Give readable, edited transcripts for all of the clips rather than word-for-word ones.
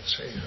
zegen.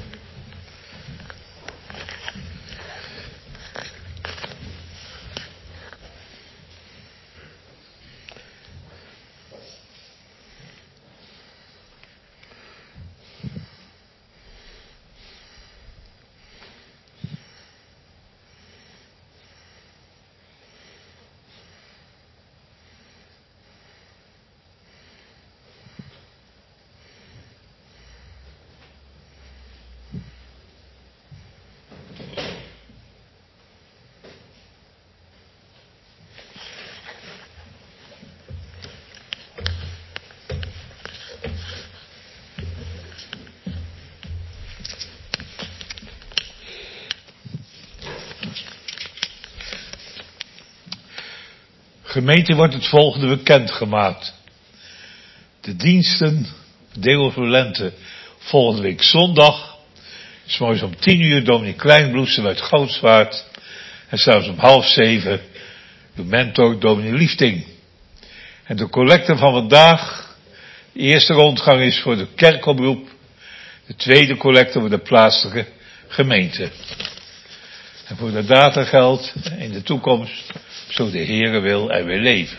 Gemeente, wordt het volgende bekendgemaakt. De diensten, deel voor lente, volgende week zondag. 's morgens om 10:00 dominee Kleinbloesem uit Goudswaard. En zelfs om 6:30 de mentor dominee Liefding. En de collecte van vandaag, de eerste rondgang is voor de kerkoproep. De tweede collecte voor de plaatselijke gemeente. En voor de data geldt in de toekomst, zo de Heere wil en wij leven.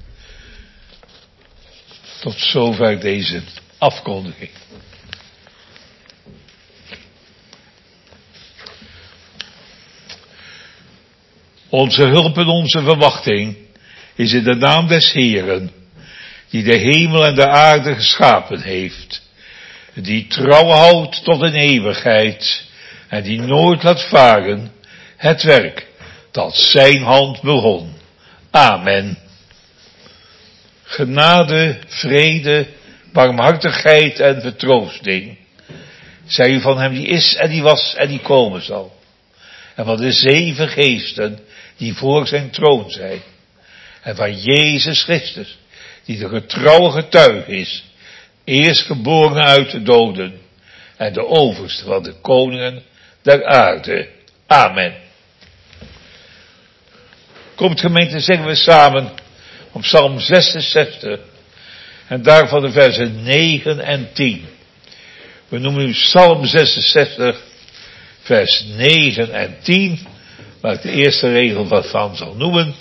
Tot zover deze afkondiging. Onze hulp en onze verwachting is in de naam des Heeren, die de hemel en de aarde geschapen heeft, die trouw houdt tot in eeuwigheid en die nooit laat varen het werk dat zijn hand begon. Amen. Genade, vrede, barmhartigheid en vertroosting zij van hem die is en die was en die komen zal. En van de 7 geesten die voor zijn troon zijn. En van Jezus Christus, die de getrouwe getuige is, eerstgeboren uit de doden en de overste van de koningen der aarde. Amen. Komt gemeente, zingen we samen op Psalm 66 en daarvan de versen 9 en 10. We noemen nu Psalm 66, vers 9 en 10, waar ik de eerste regel van zal noemen.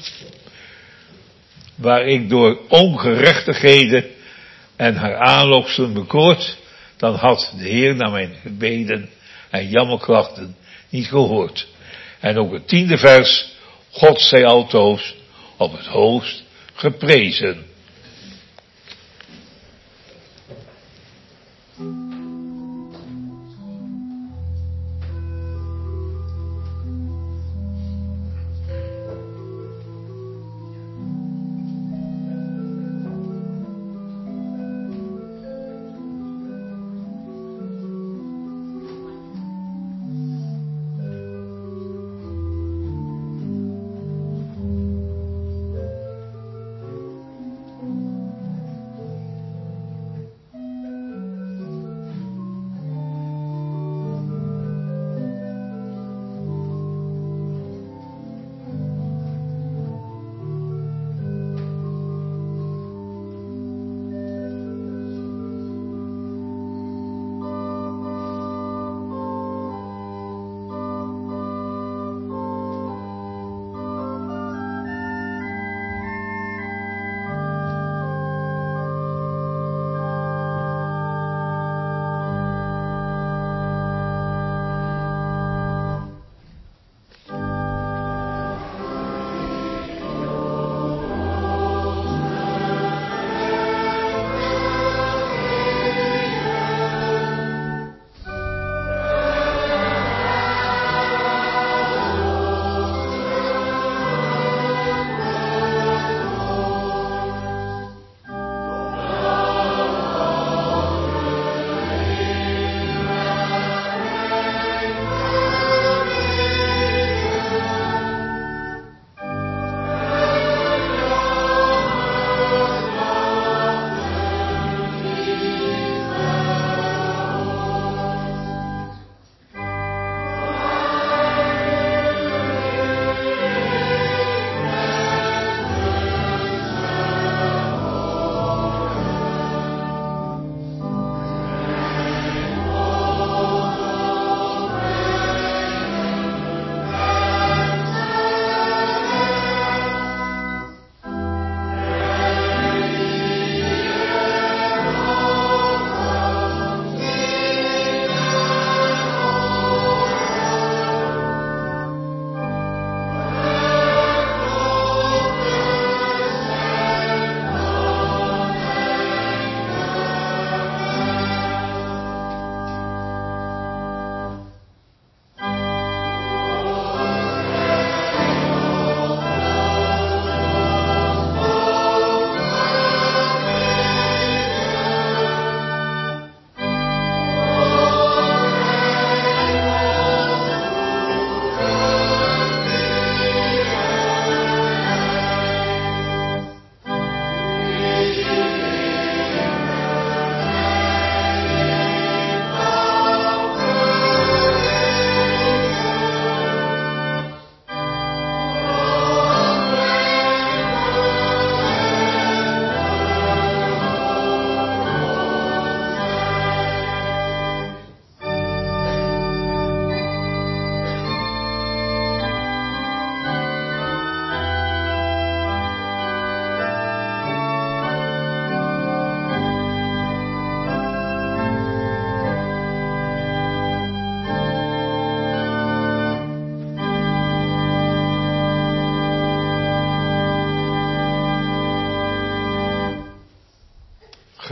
Waar ik door ongerechtigheden en haar aanlokselen bekoord, dan had de Heer naar mijn gebeden en jammerklachten niet gehoord. En ook het 10e vers, God zij altoos op het hoogst geprezen.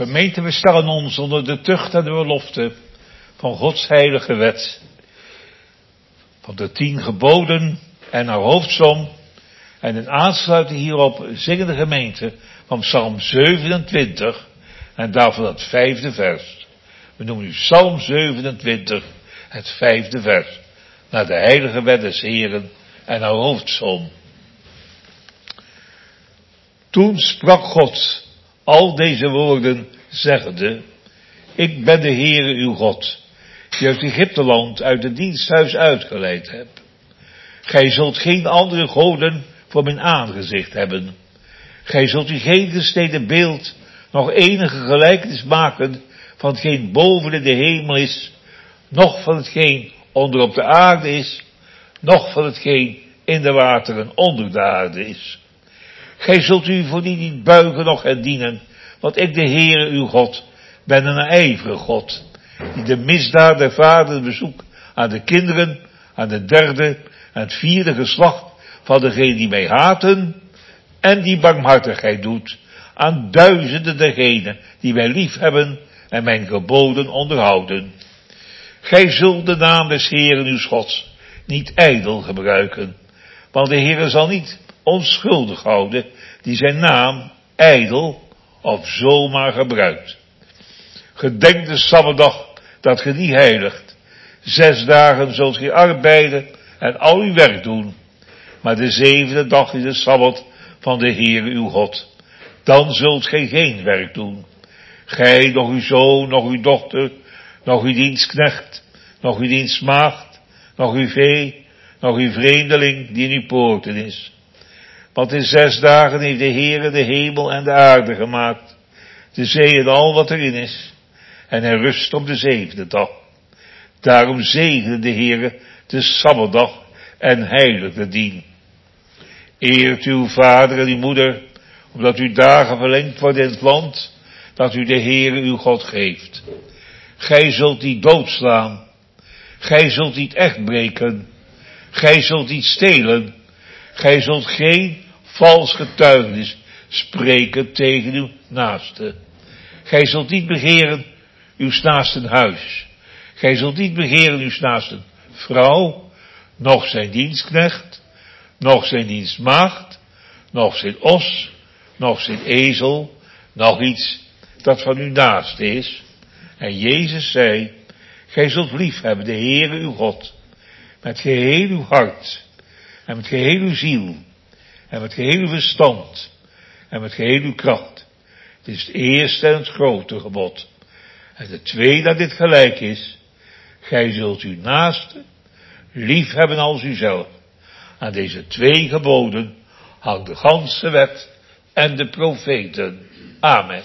Gemeente, we stellen ons onder de tucht en de belofte van Gods heilige wet. Van de 10 geboden en haar hoofdsom. En in aansluiting hierop zingen de gemeente van Psalm 27 en daarvan het 5e vers. We noemen nu Psalm 27, het 5e vers. Naar de heilige wet des Heren en haar hoofdsom. Toen sprak God al deze woorden, zeggende: Ik ben de Heere uw God, die uit Egypteland uit het diensthuis uitgeleid hebt. Gij zult geen andere goden voor mijn aangezicht hebben. Gij zult u geen gesneden beeld, nog enige gelijkenis maken van hetgeen boven in de hemel is, noch van hetgeen onder op de aarde is, noch van hetgeen in de wateren onder de aarde is. Gij zult u voor die niet buigen noch hen dienen, want ik, de Heere uw God, ben een ijverige God, die de misdaad der vaderen bezoekt aan de kinderen, aan de 3e en het 4e geslacht van degenen die mij haten, en die barmhartigheid doet aan duizenden degenen die mij lief hebben en mijn geboden onderhouden. Gij zult de naam des Heeren uw Gods niet ijdel gebruiken, want de Heere zal niet onschuldig houden die zijn naam ijdel of zomaar gebruikt. Gedenk de Sabbatdag dat ge die heiligt. 6 dagen zult ge arbeiden en al uw werk doen. Maar de 7e dag is de Sabbat van de Heere uw God. Dan zult gij geen werk doen. Gij, nog uw zoon, nog uw dochter, nog uw dienstknecht, nog uw dienstmaagd, nog uw vee, nog uw vreemdeling die in uw poorten is. Want in 6 dagen heeft de Heere de hemel en de aarde gemaakt, de zee en al wat erin is. En hij rust op de 7e dag. Daarom zegende de Heere de Sabbatdag en heiligde dien. Eert uw vader en uw moeder, omdat uw dagen verlengd worden in het land dat u de Heere uw God geeft. Gij zult niet doodslaan. Gij zult niet echt breken. Gij zult niet stelen. Gij zult geen vals getuigenis spreken tegen uw naaste. Gij zult niet begeren uw naasten huis. Gij zult niet begeren uw naasten vrouw, noch zijn dienstknecht, noch zijn dienstmaagd, noch zijn os, noch zijn ezel, nog iets dat van uw naaste is. En Jezus zei: gij zult lief hebben de Heere uw God, met geheel uw hart, en met geheel uw ziel, en met geheel uw verstand, en met geheel uw kracht. Dit is het eerste en het grote gebod. En de tweede dat dit gelijk is: gij zult uw naaste lief hebben als uzelf. Aan deze 2 geboden hangt de ganse wet en de profeten. Amen.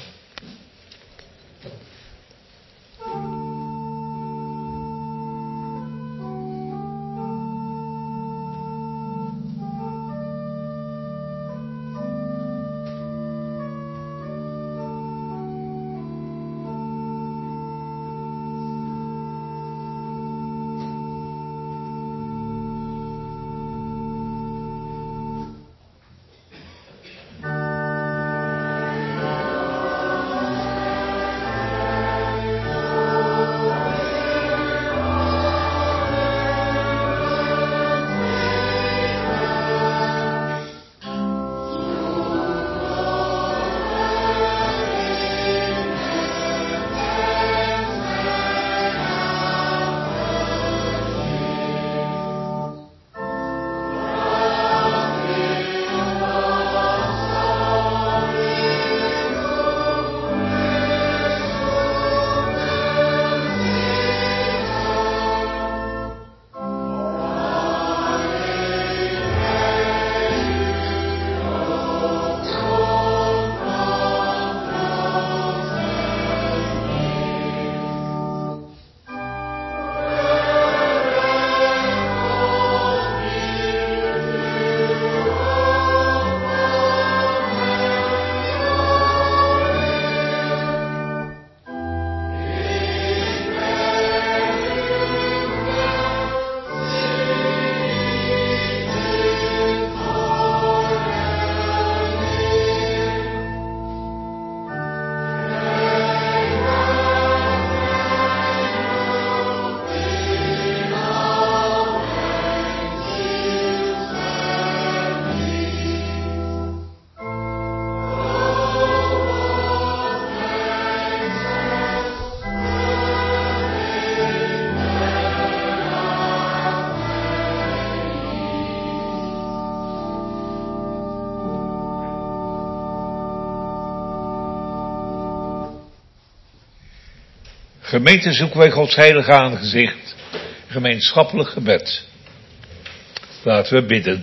gemeente zoeken wij Gods heilige aangezicht. Gemeenschappelijk gebed. Laten we bidden.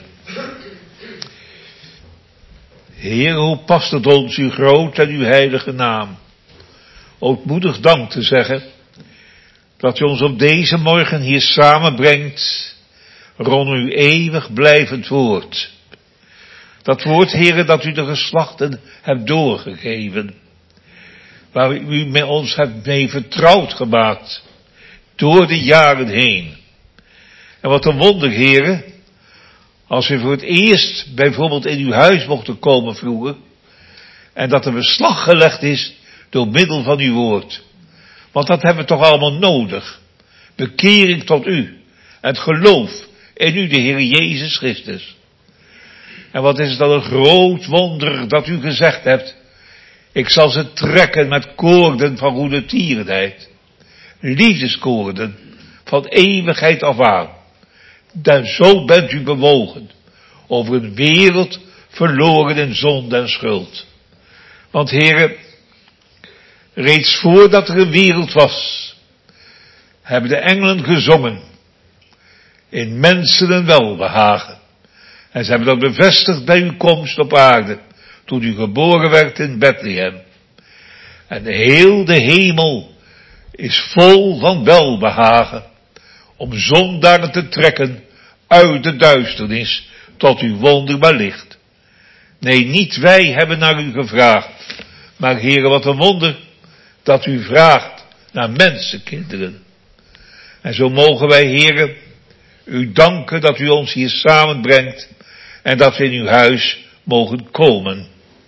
Heer, hoe past het ons uw groot en uw heilige naam. Ootmoedig dank te zeggen dat u ons op deze morgen hier samenbrengt rond uw eeuwig blijvend woord. Dat woord, Heere, dat u de geslachten hebt doorgegeven. Waar u met ons hebt mee vertrouwd gemaakt. Door de jaren heen. En wat een wonder, Heere. Als we voor het eerst bijvoorbeeld in uw huis mochten komen vroeger. En dat er beslag gelegd is door middel van uw woord. Want dat hebben we toch allemaal nodig. Bekering tot u. Het geloof in u, de Heer Jezus Christus. En wat is het dan een groot wonder dat u gezegd hebt. Ik zal ze trekken met koorden van goede tierenheid. Liefdeskoorden van eeuwigheid af aan. Zo bent u bewogen over een wereld verloren in zonde en schuld. Want Heere, reeds voordat er een wereld was, hebben de engelen gezongen in mensen een welbehagen. En ze hebben dat bevestigd bij uw komst op aarde, toen u geboren werd in Bethlehem. En heel de hemel is vol van welbehagen, om zondaren te trekken uit de duisternis tot uw wonderbaar licht. Nee, niet wij hebben naar u gevraagd, maar Heere, wat een wonder dat u vraagt naar mensenkinderen. En zo mogen wij, Heere, u danken dat u ons hier samenbrengt en dat we in uw huis mogen komen.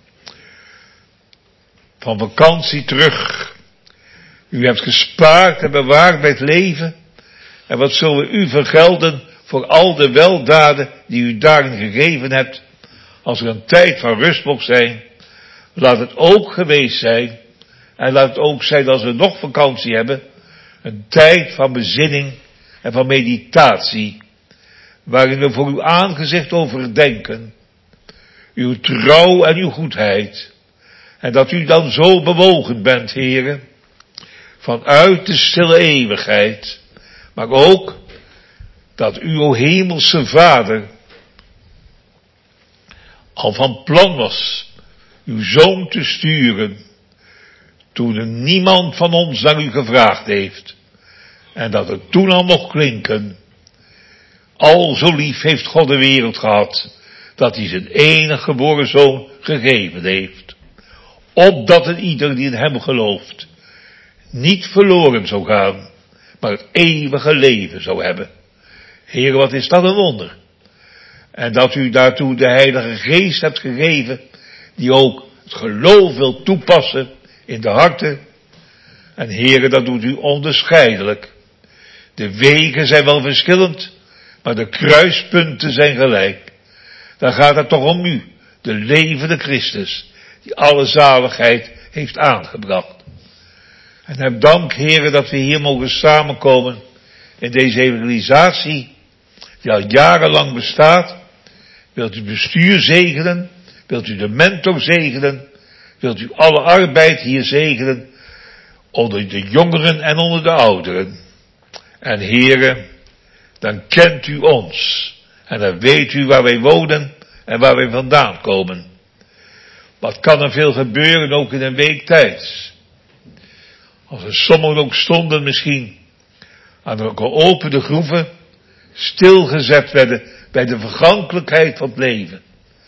Van vakantie terug. U hebt gespaard en bewaard bij het leven. En wat zullen we u vergelden voor al de weldaden die u daarin gegeven hebt. Als er een tijd van rust mocht zijn, laat het ook geweest zijn. En laat het ook zijn als we nog vakantie hebben. Een tijd van bezinning en van meditatie. Waarin we voor uw aangezicht overdenken. Uw trouw en uw goedheid. En dat u dan zo bewogen bent, Heere. Vanuit de stille eeuwigheid. Maar ook dat u, o hemelse Vader, al van plan was uw zoon te sturen. Toen er niemand van ons naar u gevraagd heeft. En dat het toen al mocht klinken. Al zo lief heeft God de wereld gehad, dat hij zijn enige geboren zoon gegeven heeft. Opdat een ieder die in hem gelooft, niet verloren zou gaan, maar het eeuwige leven zou hebben. Heer, wat is dat een wonder. En dat u daartoe de Heilige Geest hebt gegeven, die ook het geloof wil toepassen in de harten. En Heer, dat doet u onderscheidelijk. De wegen zijn wel verschillend, maar de kruispunten zijn gelijk. Dan gaat het toch om u, de levende Christus, die alle zaligheid heeft aangebracht. En heb dank, Heere, dat we hier mogen samenkomen in deze evangelisatie, die al jarenlang bestaat. Wilt u het bestuur zegenen? Wilt u de mentor zegenen? Wilt u alle arbeid hier zegenen? Onder de jongeren en onder de ouderen. En Heere, dan kent u ons. En dan weet u waar wij wonen en waar wij vandaan komen. Wat kan er veel gebeuren ook in een week tijd? Als er sommigen ook stonden misschien aan de geopende groeven, stilgezet werden bij de vergankelijkheid van het leven.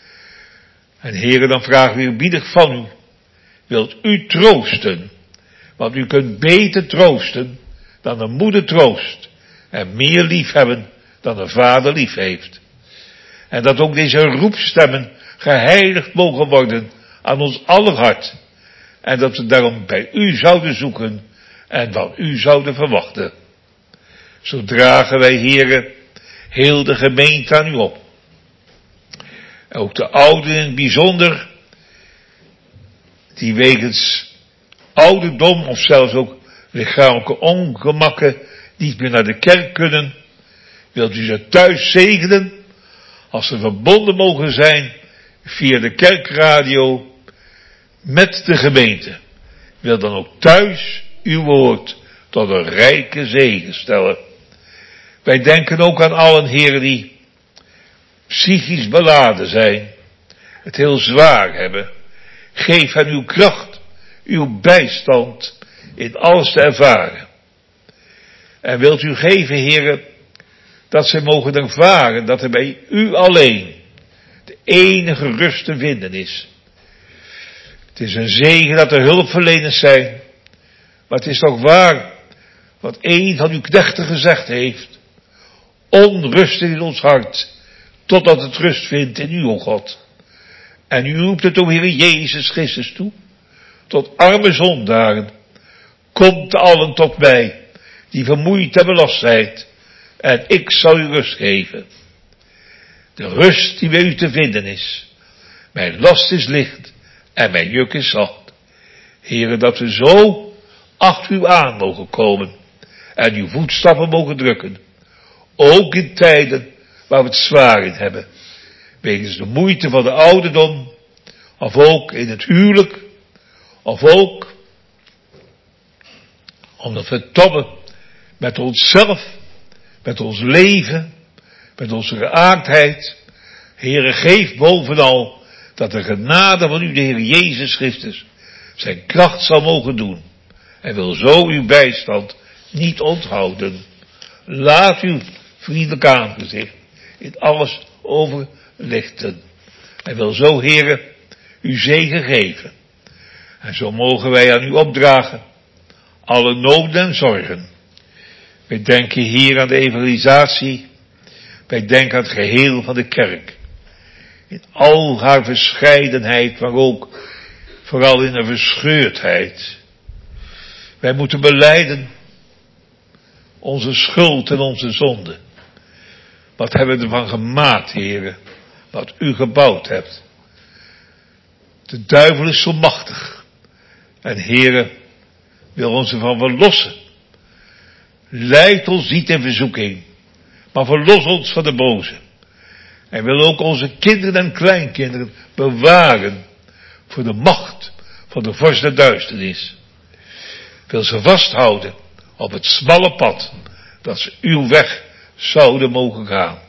En Heere, dan vragen we eerbiedig van u, wilt u troosten? Want u kunt beter troosten dan een moeder troost en meer lief hebben dan een vader lief heeft. En dat ook deze roepstemmen geheiligd mogen worden aan ons aller hart. En dat we daarom bij u zouden zoeken en van u zouden verwachten. Zo dragen wij, Heere, heel de gemeente aan u op. Ook de ouderen in het bijzonder, die wegens ouderdom of zelfs ook lichamelijke ongemakken niet meer naar de kerk kunnen, wilt u ze thuis zegenen, als ze verbonden mogen zijn via de kerkradio met de gemeente. Wil dan ook thuis uw woord tot een rijke zegen stellen. Wij denken ook aan allen, heren, die psychisch beladen zijn, het heel zwaar hebben. Geef hen uw kracht, uw bijstand in alles te ervaren. En wilt u geven, heren, dat zij mogen ervaren dat er bij u alleen de enige rust te vinden is. Het is een zegen dat er hulpverleners zijn, maar het is toch waar wat een van uw knechten gezegd heeft. Onrust in ons hart, totdat het rust vindt in u, o God. En u roept het om Heer Jezus Christus toe, tot arme zondaren. Komt allen tot mij, die vermoeid en belast zijt, en ik zal u rust geven. De rust die bij u te vinden is. Mijn last is licht en mijn juk is zacht. Heere, dat we zo achter u aan mogen komen en uw voetstappen mogen drukken. Ook in tijden waar we het zwaar in hebben. Wegens de moeite van de ouderdom, of ook in het huwelijk, of ook omdat we tobben met onszelf, met ons leven, met onze geaardheid. Heere, geef bovenal dat de genade van u, de Heer Jezus Christus, zijn kracht zal mogen doen. En wil zo uw bijstand niet onthouden. Laat uw vriendelijk aangezicht in alles overlichten. En wil zo, Heere, uw zegen geven. En zo mogen wij aan u opdragen alle noden en zorgen. Wij denken hier aan de evangelisatie. Wij denken aan het geheel van de kerk. In al haar verscheidenheid, maar ook vooral in haar verscheurdheid. Wij moeten belijden onze schuld en onze zonde. Wat hebben we ervan gemaakt, heren? Wat u gebouwd hebt. De duivel is zo machtig. En heren, wil ons ervan verlossen. Leid ons niet in verzoeking, maar verlos ons van de boze. En wil ook onze kinderen en kleinkinderen bewaren voor de macht van de vorst der duisternis. Wil ze vasthouden op het smalle pad, dat ze uw weg zouden mogen gaan.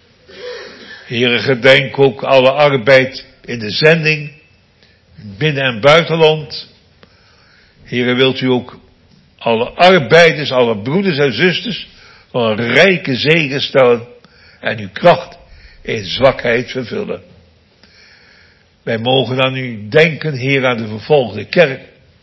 Heere, gedenk ook alle arbeid in de zending, binnen- en buitenland. Heere, wilt u ook alle arbeiders, alle broeders en zusters van een rijke zegen stellen en uw kracht in zwakheid vervullen. Wij mogen aan u denken, Heer, aan de vervolgde kerk.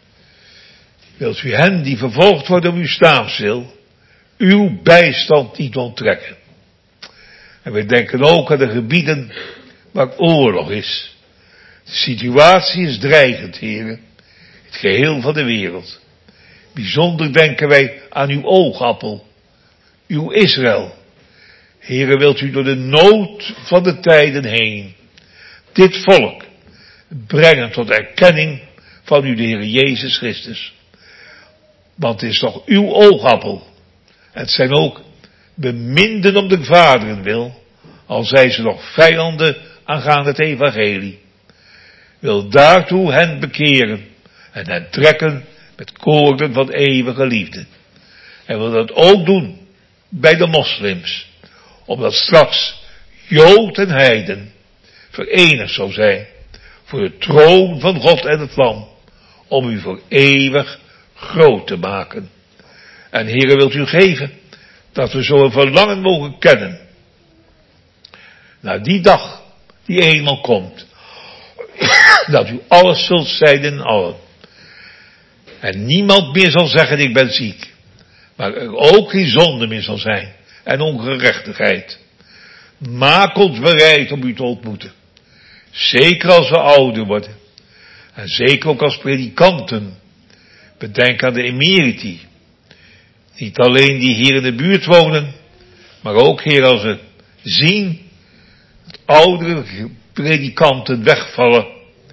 Wilt u hen die vervolgd worden om uw staanswil, uw bijstand niet onttrekken. En wij denken ook aan de gebieden waar oorlog is. De situatie is dreigend, Heer, het geheel van de wereld. Bijzonder denken wij aan uw oogappel, uw Israël. Heere, wilt u door de nood van de tijden heen dit volk brengen tot erkenning van u, de Heer Jezus Christus. Want het is toch uw oogappel. Het zijn ook beminden om de vaderen wil, al zijn ze nog vijanden aangaande het evangelie. Wil daartoe hen bekeren en hen trekken met koorden van eeuwige liefde. En wil dat ook doen bij de moslims, omdat straks Jood en heiden verenigd zou zijn voor de troon van God en het Lam, om u voor eeuwig groot te maken. En Heere, wilt u geven dat we zo een verlangen mogen kennen naar die dag die eenmaal komt, dat u alles zult zijn in allen. En niemand meer zal zeggen, ik ben ziek. Maar er ook geen zonde meer zal zijn. En ongerechtigheid. Maak ons bereid om u te ontmoeten. Zeker als we ouder worden. En zeker ook als predikanten. Bedenk aan de emeriti. Niet alleen die hier in de buurt wonen. Maar ook, Heer, als we zien dat oudere predikanten wegvallen.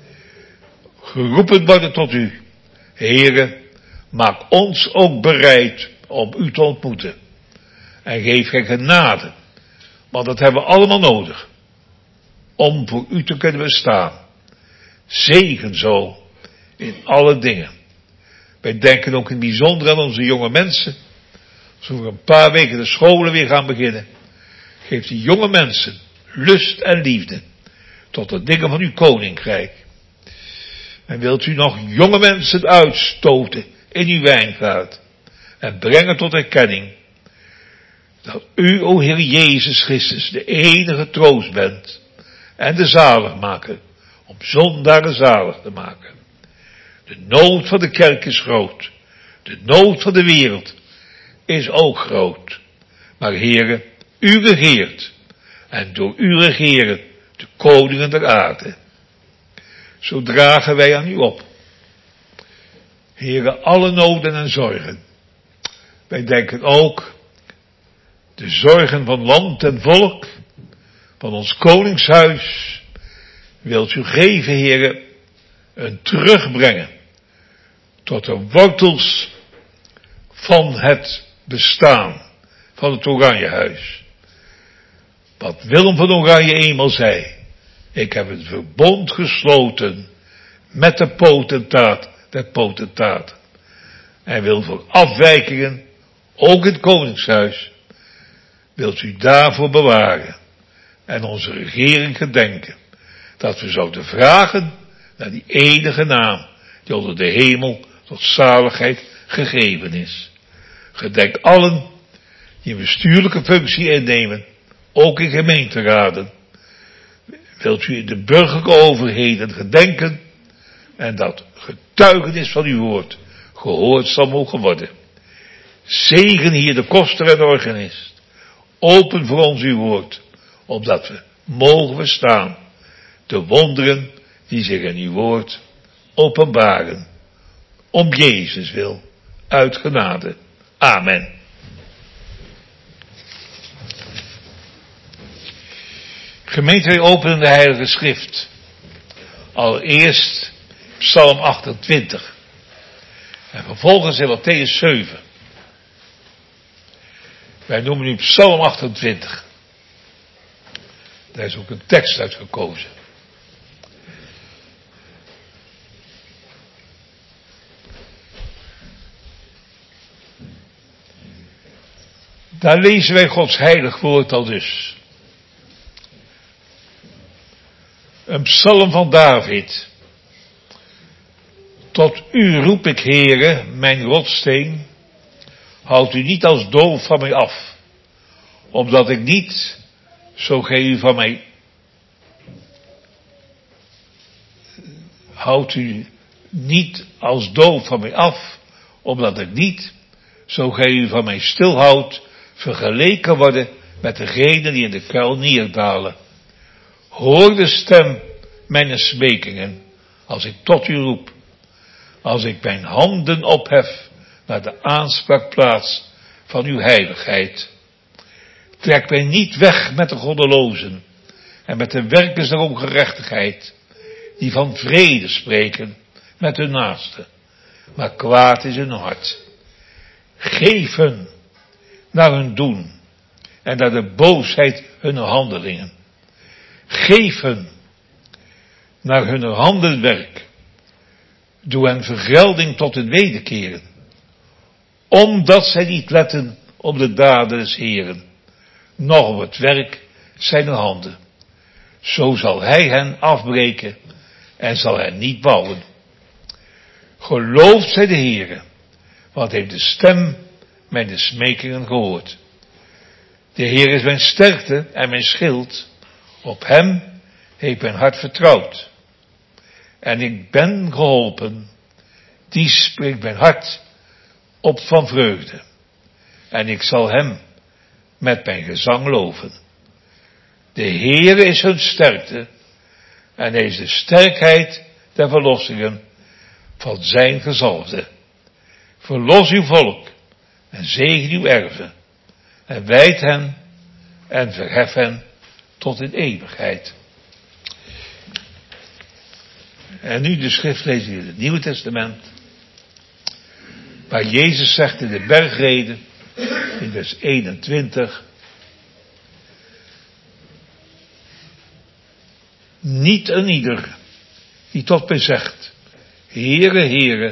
Geroepen worden tot u. Heere, maak ons ook bereid om u te ontmoeten. En geef geen genade, want dat hebben we allemaal nodig. Om voor u te kunnen bestaan. Zegen zo in alle dingen. Wij denken ook in het bijzonder aan onze jonge mensen. Als over een paar weken de scholen weer gaan beginnen. Geef die jonge mensen lust en liefde tot de dingen van uw koninkrijk. En wilt u nog jonge mensen uitstoten in uw wijngaard en brengen tot erkenning dat u, o Heer Jezus Christus, de enige troost bent en de zaligmaker, om zondaren zalig te maken. De nood van de kerk is groot. De nood van de wereld is ook groot. Maar Heere, u regeert. En door u regeren de koningen der aarde. Zo dragen wij aan u op. Heere, alle noden en zorgen. Wij denken ook de zorgen van land en volk, van ons koningshuis. Wilt u geven, Heere, een terugbrengen tot de wortels van het bestaan van het Oranjehuis. Wat Willem van Oranje eenmaal zei: ik heb het verbond gesloten met de potentaat der potentaten. En wil voor afwijkingen, ook het koningshuis, wilt u daarvoor bewaren en onze regering gedenken, dat we zouden vragen naar die enige naam die onder de hemel tot zaligheid gegeven is. Gedenk allen die een bestuurlijke functie innemen, ook in gemeenteraden. Wilt u in de burgerlijke overheden gedenken en dat getuigenis van uw woord gehoord zal mogen worden. Zegen hier de koster en de organist. Open voor ons uw woord, opdat we mogen verstaan de wonderen die zich in uw woord openbaren. Om Jezus wil, uit genade. Amen. Gemeente, wij openen de Heilige Schrift. Allereerst Psalm 28. En vervolgens in Mattheüs 7. Wij noemen nu Psalm 28. Daar is ook een tekst uit gekozen. Daar lezen wij Gods heilig woord al dus. Een psalm van David. Tot u roep ik, Heere, mijn rotsteen. Houd u niet als doof van mij af. Omdat ik niet, zo gij u van mij. Houd u niet als doof van mij af. Omdat ik niet, zo gij u van mij stilhoudt, vergeleken worden met degenen die in de kuil neerdalen. Hoor de stem mijn smekingen, als ik tot u roep. Als ik mijn handen ophef naar de aanspraakplaats van uw heiligheid. Trek mij niet weg met de goddelozen en met de werkers der ongerechtigheid, die van vrede spreken met hun naaste, maar kwaad is hun hart. Geef hun naar hun doen en naar de boosheid hun handelingen. Geef hun naar hun handenwerk. Doe hen vergelding tot het wederkeren. Omdat zij niet letten op de daden des Heeren, noch op het werk zijner handen. Zo zal hij hen afbreken en zal hen niet bouwen. Gelooft zij de Heere, want heeft de stem mijn smekingen gehoord. De Heer is mijn sterkte en mijn schild. Op hem heeft mijn hart vertrouwd. En ik ben geholpen. Die spreekt mijn hart op van vreugde. En ik zal hem met mijn gezang loven. De Heere is hun sterkte. En hij is de sterkheid der verlossingen van zijn gezalfde. Verlos uw volk en zegen uw erven. En wijd hen en verhef hen tot in eeuwigheid. En nu de schriftlezing in het Nieuwe Testament. Waar Jezus zegt in de bergrede, in vers 21. Niet een ieder die tot mij zegt, Heere, Heere,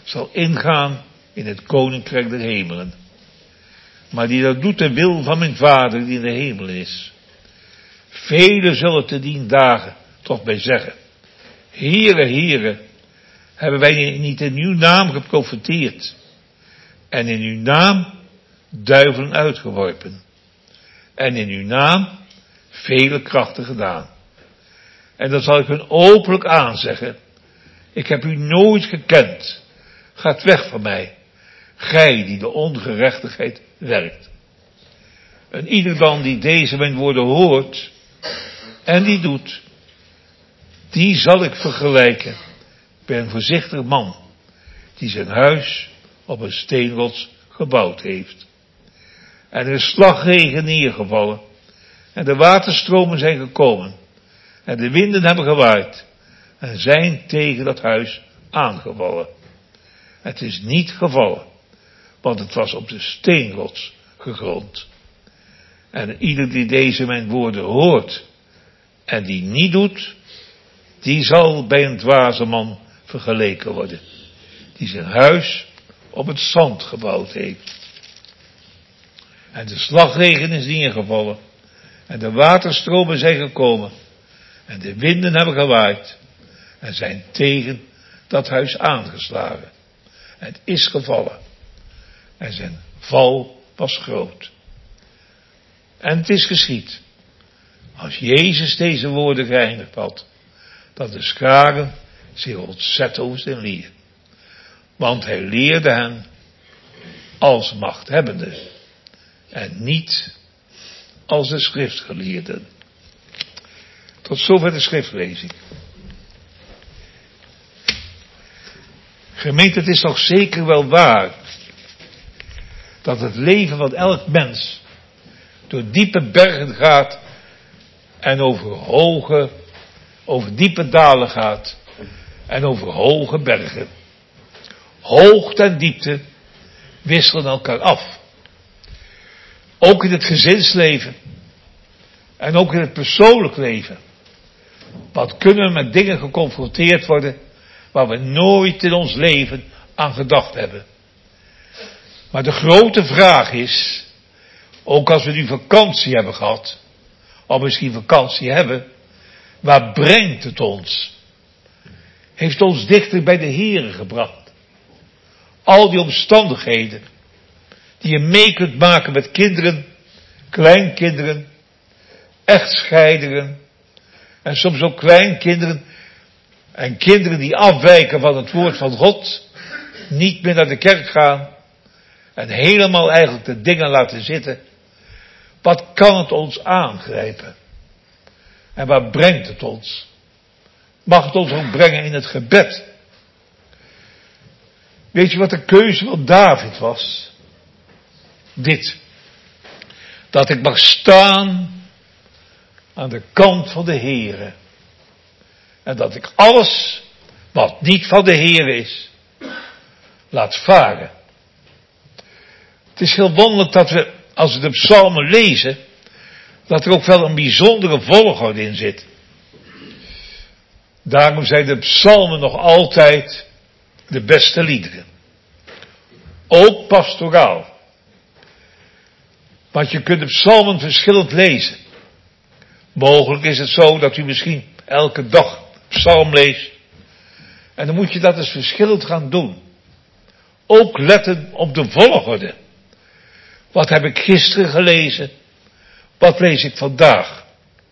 zal ingaan in het koninkrijk der hemelen. Maar die dat doet de wil van mijn Vader die in de hemel is. Velen zullen te dien dagen toch bij zeggen: Heere, Heere, hebben wij niet in uw naam geprofeteerd en in uw naam duivelen uitgeworpen en in uw naam vele krachten gedaan? En dan zal ik hun openlijk aanzeggen: ik heb u nooit gekend. Gaat weg van mij, gij die de ongerechtigheid werkt. En ieder dan die deze mijn woorden hoort en die doet, die zal ik vergelijken bij een voorzichtig man die zijn huis op een steenrots gebouwd heeft. En er is slagregen neergevallen en de waterstromen zijn gekomen en de winden hebben gewaaid en zijn tegen dat huis aangevallen. Het is niet gevallen, want het was op de steenrots gegrond. En ieder die deze mijn woorden hoort en die niet doet, die zal bij een dwaze man vergeleken worden, die zijn huis op het zand gebouwd heeft. En de slagregen is neergevallen en de waterstromen zijn gekomen en de winden hebben gewaaid en zijn tegen dat huis aangeslagen. Het is gevallen en zijn val was groot. En het is geschied, als Jezus deze woorden geëindigd had, dat de scharen zich ontzetten over zijn leer. Want hij leerde hen als machthebbende en niet als de schriftgeleerden. Tot zover de schriftlezing. Gemeente, het is toch zeker wel waar dat het leven van elk mens door diepe bergen gaat en over diepe dalen gaat en over hoge bergen. Hoogte en diepte wisselen elkaar af. Ook in het gezinsleven en ook in het persoonlijk leven. Wat kunnen we met dingen geconfronteerd worden waar we nooit in ons leven aan gedacht hebben. Maar de grote vraag is, ook als we nu vakantie hebben gehad, of misschien vakantie hebben, waar brengt het ons? Heeft ons dichter bij de Here gebracht. Al die omstandigheden die je mee kunt maken met kinderen, kleinkinderen, echtscheidingen en soms ook kleinkinderen en kinderen die afwijken van het woord van God, niet meer naar de kerk gaan en helemaal eigenlijk de dingen laten zitten. Wat kan het ons aangrijpen? En waar brengt het ons? Mag het ons ook brengen in het gebed? Weet je wat de keuze van David was? Dit. Dat ik mag staan aan de kant van de Heere. En dat ik alles wat niet van de Heere is, laat varen. Het is heel wonderlijk dat we, als we de psalmen lezen, dat er ook wel een bijzondere volgorde in zit. Daarom zijn de psalmen nog altijd de beste liederen. Ook pastoraal. Want je kunt de psalmen verschillend lezen. Mogelijk is het zo dat u misschien elke dag psalm leest. En dan moet je dat eens verschillend gaan doen. Ook letten op de volgorde. Wat heb ik gisteren gelezen? Wat lees ik vandaag?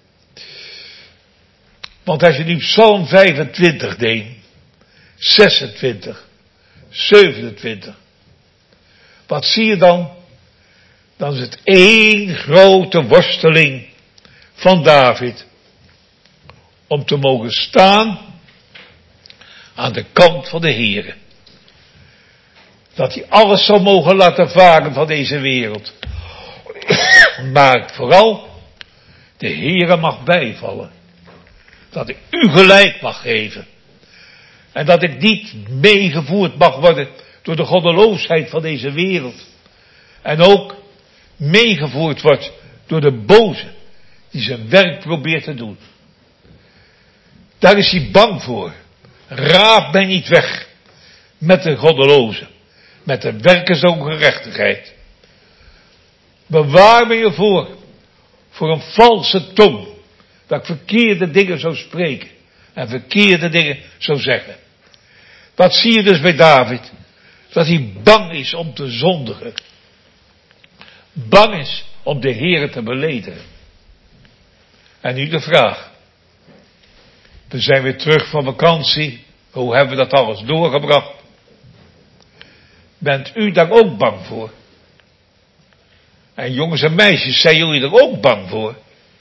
Want als je nu Psalm 25 deed, 26, 27, wat zie je dan? Dan is het één grote worsteling van David om te mogen staan aan de kant van de Heere. Dat hij alles zou mogen laten varen van deze wereld. Maar vooral de Heere mag bijvallen. Dat ik u gelijk mag geven. En dat ik niet meegevoerd mag worden door de goddeloosheid van deze wereld. En ook meegevoerd wordt door de boze die zijn werk probeert te doen. Daar is hij bang voor. Raap mij niet weg met de goddelozen, met de werkers der ongerechtigheid. Bewaar me je voor een valse tong, dat ik verkeerde dingen zou spreken en verkeerde dingen zou zeggen. Wat zie je dus bij David? Dat hij bang is om te zondigen. Bang is om de Heere te beledigen. En nu de vraag. We zijn weer terug van vakantie. Hoe hebben we dat alles doorgebracht? Bent u daar ook bang voor? En jongens en meisjes, zijn jullie er ook bang voor?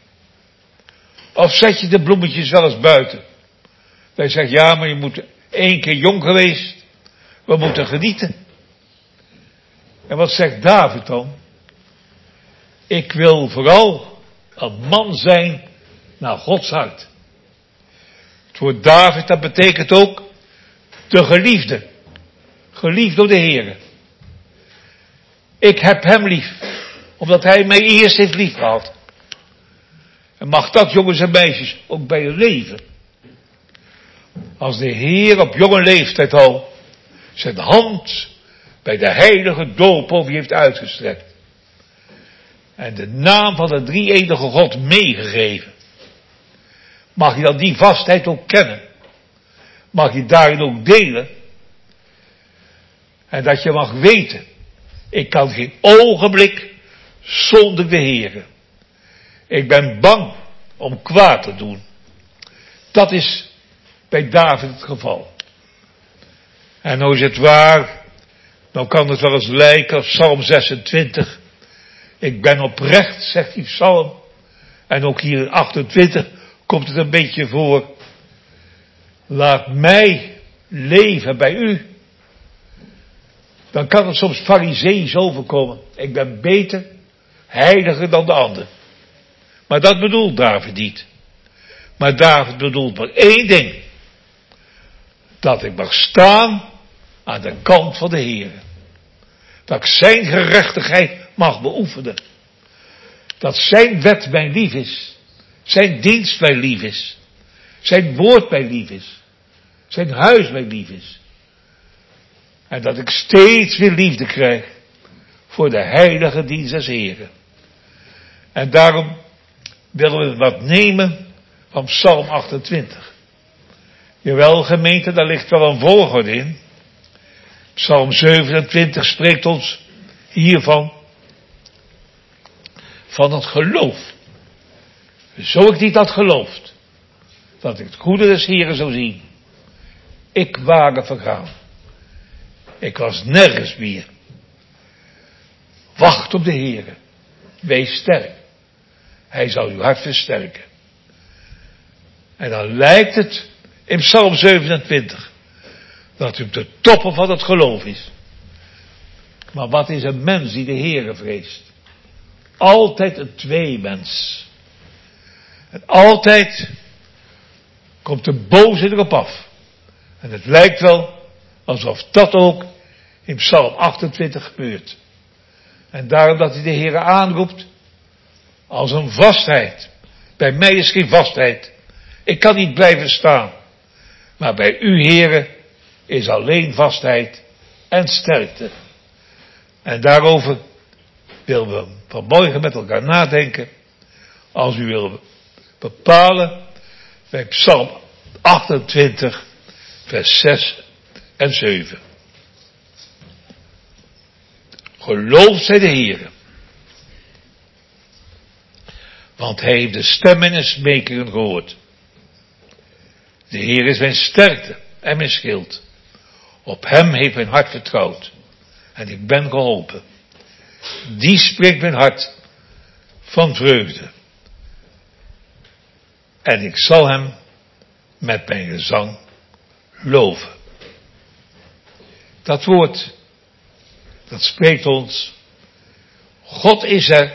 Of zet je de bloemetjes wel eens buiten? Wij zeggen, ja, maar je moet 1 keer jong geweest. We moeten genieten. En wat zegt David dan? Ik wil vooral een man zijn naar Gods hart. Het woord David, dat betekent ook de geliefde. Geliefd door de Heere. Ik heb hem lief, omdat hij mij eerst heeft lief gehad. En mag dat, jongens en meisjes, ook bij je leven. Als de Heer op jonge leeftijd al zijn hand bij de heilige doop over je heeft uitgestrekt. En de naam van de drie-enige God meegegeven. Mag je dan die vastheid ook kennen? Mag je daarin ook delen? En dat je mag weten, ik kan geen ogenblik zonder de Heere. Ik ben bang om kwaad te doen. Dat is bij David het geval. En nou is het waar, nou kan het wel eens lijken als Psalm 26. Ik ben oprecht, zegt die psalm. En ook hier in 28 komt het een beetje voor. Laat mij leven bij u. Dan kan het soms farizeesch overkomen. Ik ben beter, heiliger dan de ander. Maar dat bedoelt David niet. Maar David bedoelt maar één ding. Dat ik mag staan aan de kant van de Heer. Dat ik zijn gerechtigheid mag beoefenen. Dat zijn wet mij lief is. Zijn dienst mij lief is. Zijn woord mij lief is. Zijn huis mij lief is. En dat ik steeds weer liefde krijg voor de heilige dienst des Heren. En daarom willen we wat nemen van Psalm 28. Jawel, gemeente, daar ligt wel een volgorde in. Psalm 27 spreekt ons hiervan. Van het geloof. Zo ik niet had geloofd. Dat ik het goede des Heren zou zien. Ik ware vergaan. Ik was nergens meer. Wacht op de Heere. Wees sterk. Hij zal uw hart versterken. En dan lijkt het in Psalm 27 dat u op de toppen van het geloof is. Maar wat is een mens die de Heere vreest? Altijd een tweemens. En altijd komt de boze erop af. En het lijkt wel alsof dat ook in Psalm 28 gebeurt. En daarom dat hij de Heere aanroept als een vastheid. Bij mij is geen vastheid. Ik kan niet blijven staan. Maar bij u, Heere, is alleen vastheid en sterkte. En daarover willen we vanmorgen met elkaar nadenken. Als u wil bepalen bij Psalm 28, vers 6 en 7. Geloof zij de Heere. Want hij heeft de stemmen en smekingen gehoord. De Heer is mijn sterkte en mijn schild. Op hem heeft mijn hart vertrouwd. En ik ben geholpen. Die spreekt mijn hart van vreugde. En ik zal hem met mijn gezang loven. Dat woord, dat spreekt ons. God is er.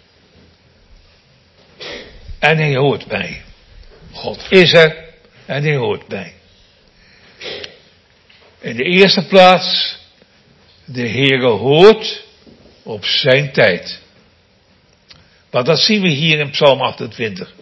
En hij hoort mij. God is er. En hij hoort mij. In de eerste plaats, de Heere hoort op zijn tijd. Maar dat zien we hier in Psalm 28.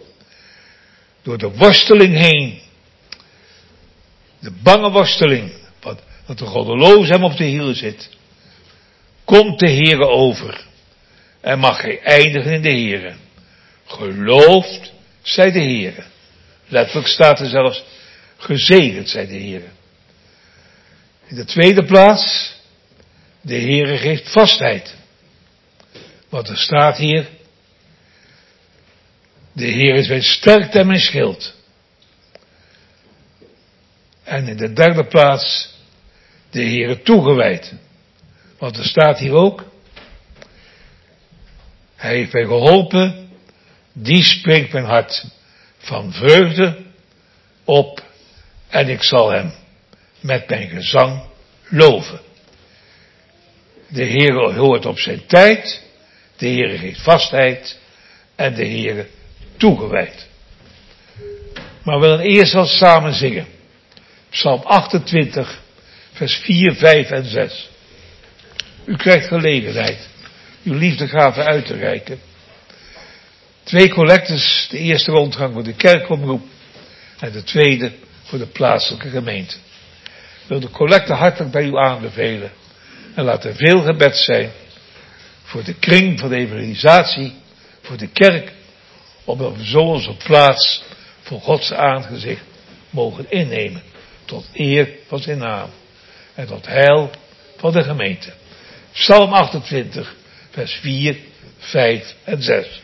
Door de worsteling heen. De bange worsteling. dat de goddeloos hem op de hielen zit. Komt de Heere over en mag hij eindigen in de Heere. Geloofd zij de Heere. Letterlijk staat er zelfs, gezegend zij de Heere. In de tweede plaats, de Heere geeft vastheid. Want er staat hier, de Heer is mijn sterkte en mijn schild. En in de derde plaats, de Heere toegewijd. Want er staat hier ook, hij heeft mij geholpen, die springt mijn hart van vreugde op en ik zal hem met mijn gezang loven. De Heere hoort op zijn tijd, de Heere geeft vastheid en de Heere toegewijd. Maar we willen eerst wel samen zingen. Psalm 28, vers 4, 5 en 6. U krijgt gelegenheid uw liefdegaven uit te reiken. 2 collectes, de eerste rondgang voor de kerkomroep en de tweede voor de plaatselijke gemeente. Ik wil de collecte hartelijk bij u aanbevelen en laat er veel gebed zijn voor de kring van de evangelisatie, voor de kerk, omdat we zo onze plaats voor Gods aangezicht mogen innemen, tot eer van zijn naam en tot heil van de gemeente. Psalm 28, vers 4, 5 en 6.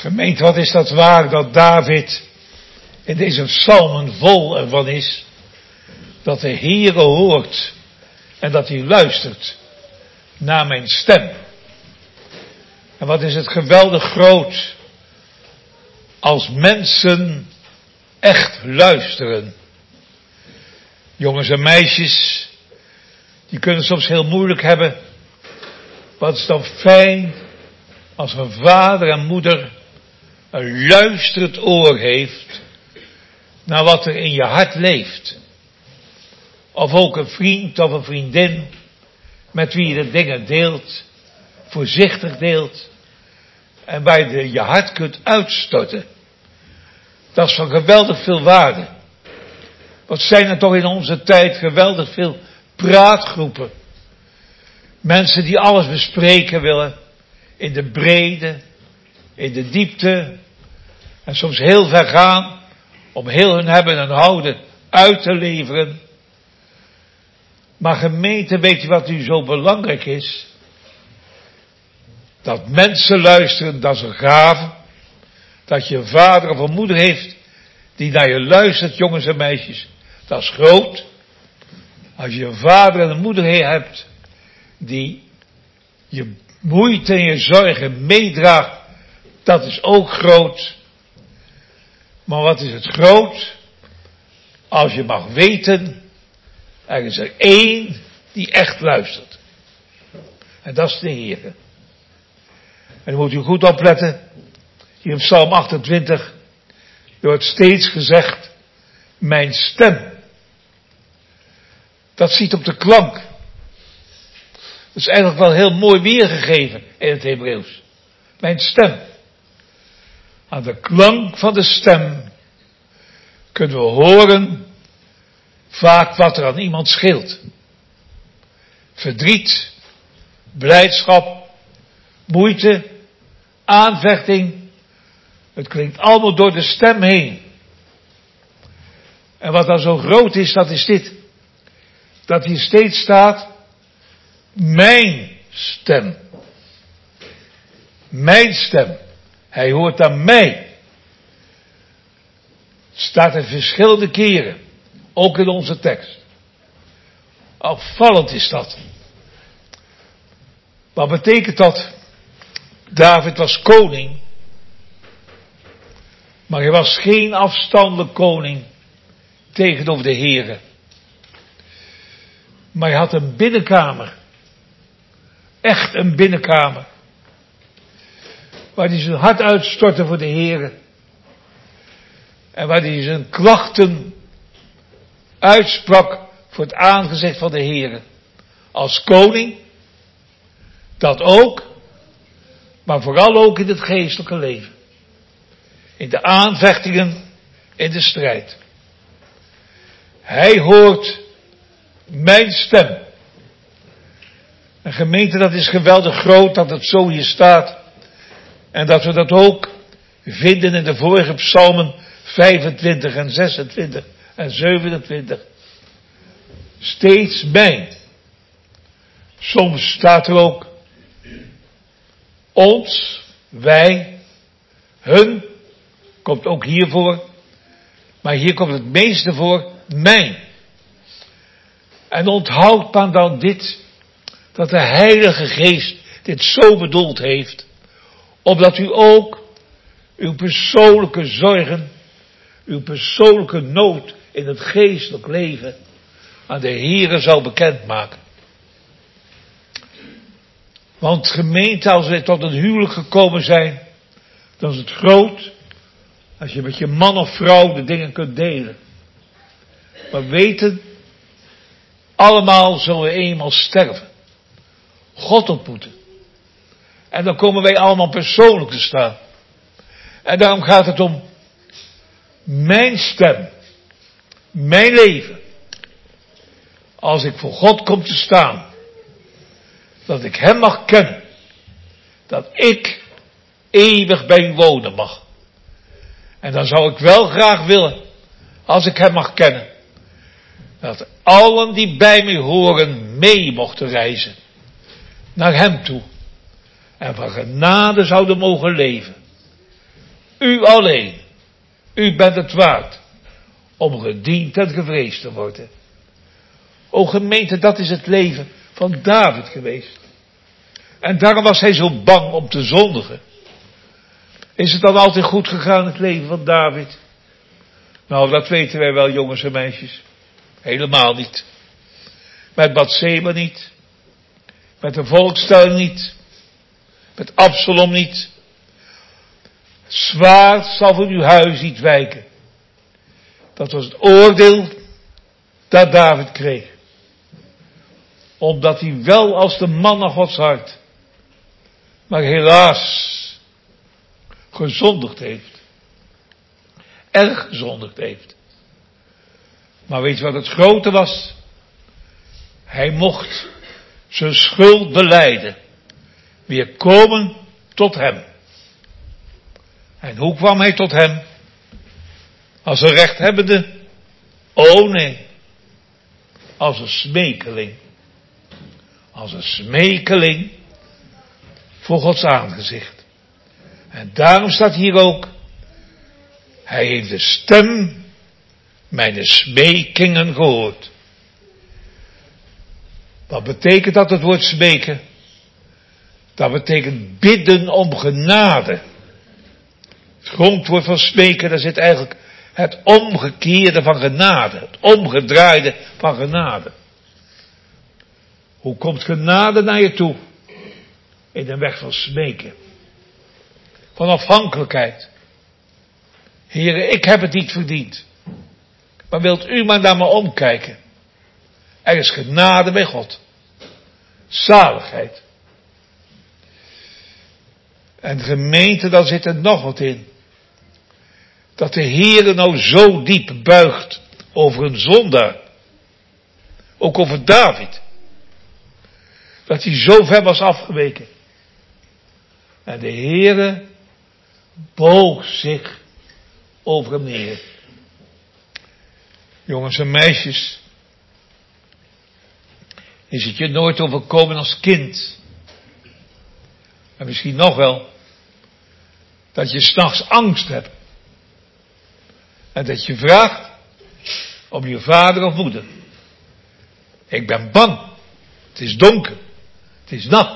Gemeente, wat is dat waar dat David in deze psalmen vol ervan is, dat de Heere hoort en dat hij luistert naar mijn stem. En wat is het geweldig groot als mensen echt luisteren. Jongens en meisjes, die kunnen soms heel moeilijk hebben. Wat is dan fijn als een vader en moeder een luisterend oor heeft naar wat er in je hart leeft. Of ook een vriend of een vriendin met wie je de dingen deelt, voorzichtig deelt en waar je je hart kunt uitstorten. Dat is van geweldig veel waarde. Wat zijn er toch in onze tijd geweldig veel praatgroepen. Mensen die alles bespreken willen, in de breedte, in de diepte, en soms heel ver gaan, om heel hun hebben en houden uit te leveren. Maar gemeente, weet je wat nu zo belangrijk is? Dat mensen luisteren, dat is een gave. Dat je een vader of een moeder heeft die naar je luistert, jongens en meisjes. Dat is groot. Als je een vader en een moeder hebt die je moeite en je zorgen meedraagt, dat is ook groot. Maar wat is het groot? Als je mag weten, er is er één die echt luistert. En dat is de Heer. En dan moet u goed opletten. Hier in Psalm 28 wordt steeds gezegd, mijn stem. Dat ziet op de klank. Dat is eigenlijk wel heel mooi weergegeven in het Hebreeuws. Mijn stem. Aan de klank van de stem kunnen we horen vaak wat er aan iemand scheelt. Verdriet, blijdschap, moeite, aanvechting. Het klinkt allemaal door de stem heen. En wat dan zo groot is, dat is dit. Dat hier steeds staat, mijn stem. Mijn stem. Hij hoort aan mij. Het staat er verschillende keren. Ook in onze tekst. Opvallend is dat. Wat betekent dat? David was koning. Maar hij was geen afstandelijk koning tegenover de Heere. Maar hij had een binnenkamer. Echt een binnenkamer. Waar hij zijn hart uitstortte voor de Heere. En waar hij zijn klachten uitsprak voor het aangezicht van de Heere. Als koning. Dat ook. Maar vooral ook in het geestelijke leven. In de aanvechtingen. In de strijd. Hij hoort mijn stem. En gemeente, dat is geweldig groot dat het zo hier staat. En dat we dat ook vinden in de vorige psalmen 25 en 26 en 27. Steeds mijn. Soms staat er ook ons, wij, hun, komt ook hier voor. Maar hier komt het meeste voor, mijn. En onthoud dan dit, dat de Heilige Geest dit zo bedoeld heeft, opdat u ook uw persoonlijke zorgen, uw persoonlijke nood in het geestelijk leven aan de Heere zou bekendmaken. Want gemeente, als we tot een huwelijk gekomen zijn, dan is het groot als je met je man of vrouw de dingen kunt delen. Maar weten, allemaal zullen we eenmaal sterven. God ontmoeten. En dan komen wij allemaal persoonlijk te staan. En daarom gaat het om mijn stem. Mijn leven. Als ik voor God kom te staan. Dat ik hem mag kennen. Dat ik eeuwig bij u wonen mag. En dan zou ik wel graag willen, als ik hem mag kennen, dat allen die bij mij horen mee mochten reizen. Naar hem toe. En van genade zouden mogen leven. U alleen, u bent het waard om gediend en gevreesd te worden. O gemeente, dat is het leven van David geweest. En daarom was hij zo bang om te zondigen. Is het dan altijd goed gegaan, het leven van David? Nou, dat weten wij wel, jongens en meisjes. Helemaal niet. Met Batseba niet. Met de volkstuin niet. Met Absalom niet. Het zwaard zal voor uw huis niet wijken. Dat was het oordeel dat David kreeg. Omdat hij wel als de man naar Gods hart, maar helaas gezondigd heeft. Erg gezondigd heeft. Maar weet je wat het grote was? Hij mocht zijn schuld belijden. Weer komen tot hem. En hoe kwam hij tot hem? Als een rechthebbende? Oh nee. Als een smekeling. Als een smekeling voor Gods aangezicht. En daarom staat hier ook, hij heeft de stem mijn smekingen gehoord. Wat betekent dat, het woord smeken? Dat betekent bidden om genade. Het grondwoord van smeken, daar zit eigenlijk het omgekeerde van genade. Het omgedraaide van genade. Hoe komt genade naar je toe? In een weg van smeken. Van afhankelijkheid. Heere, ik heb het niet verdiend. Maar wilt u maar naar me omkijken? Er is genade bij God. Zaligheid. En gemeente, daar zit er nog wat in. Dat de Heere nou zo diep buigt over een zondaar. Ook over David. Dat hij zo ver was afgeweken. En de Heere boog zich over hem neer. Jongens en meisjes. Is het je nooit overkomen als kind? En misschien nog wel. Dat je 's nachts angst hebt. En dat je vraagt om je vader of moeder. Ik ben bang. Het is donker. Het is nacht.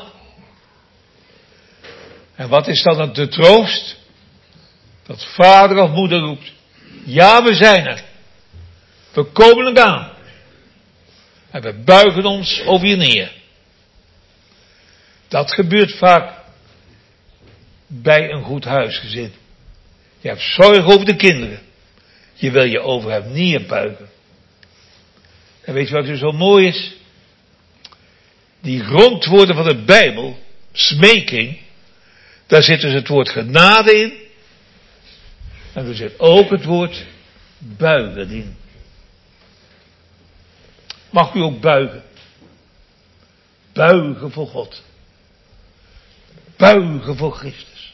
En wat is dan de troost? Dat vader of moeder roept. Ja, we zijn er. We komen eraan. En we buigen ons over je neer. Dat gebeurt vaak bij een goed huisgezin. Je hebt zorg over de kinderen. Je wil je over hem neerbuigen. En weet je wat nu zo mooi is? Die grondwoorden van de Bijbel, smeking, daar zit dus het woord genade in. En er zit ook het woord buigen in. Mag u ook buigen? Buigen voor God. Buigen voor Christus.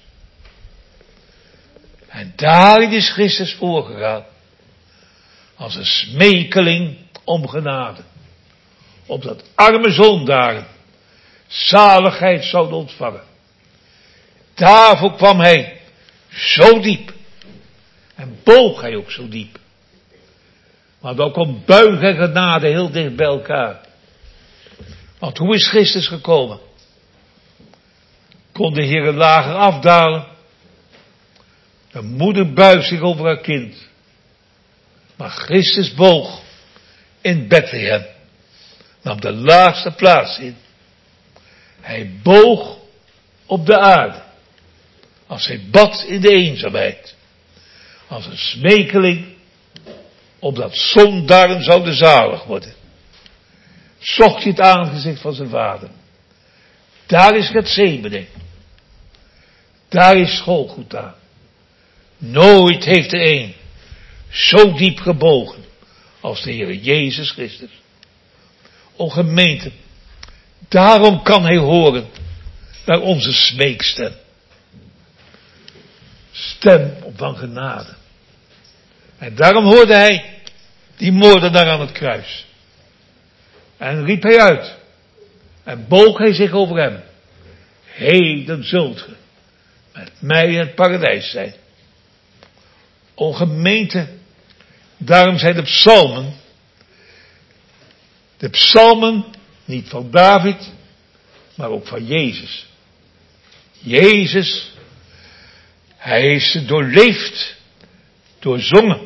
En daarin is Christus voorgegaan. Als een smekeling om genade. Opdat arme zondaren zaligheid zouden ontvangen. Daarvoor kwam hij zo diep. En boog hij ook zo diep. Maar dan komt buigen en genade heel dicht bij elkaar. Want hoe is Christus gekomen? Kon de Heer lager afdalen? De moeder buigt zich over haar kind. Maar Christus boog in Bethlehem. Nam de laagste plaats in. Hij boog op de aarde. Als hij bad in de eenzaamheid. Als een smekeling. Opdat zondaren zouden zalig worden. Zocht hij het aangezicht van zijn vader. Daar is Getsemane. Daar is Golgotha. Nooit heeft er een zo diep gebogen als de Heer Jezus Christus. O gemeente, daarom kan hij horen naar onze smeekstem. Stem op van genade. En daarom hoorde hij die moordenaar aan het kruis. En riep hij uit. En boog hij zich over hem. Heden zult ge met mij in het paradijs zijn. O gemeente, daarom zijn de psalmen niet van David, maar ook van Jezus. Jezus, hij heeft ze doorleefd, doorzongen.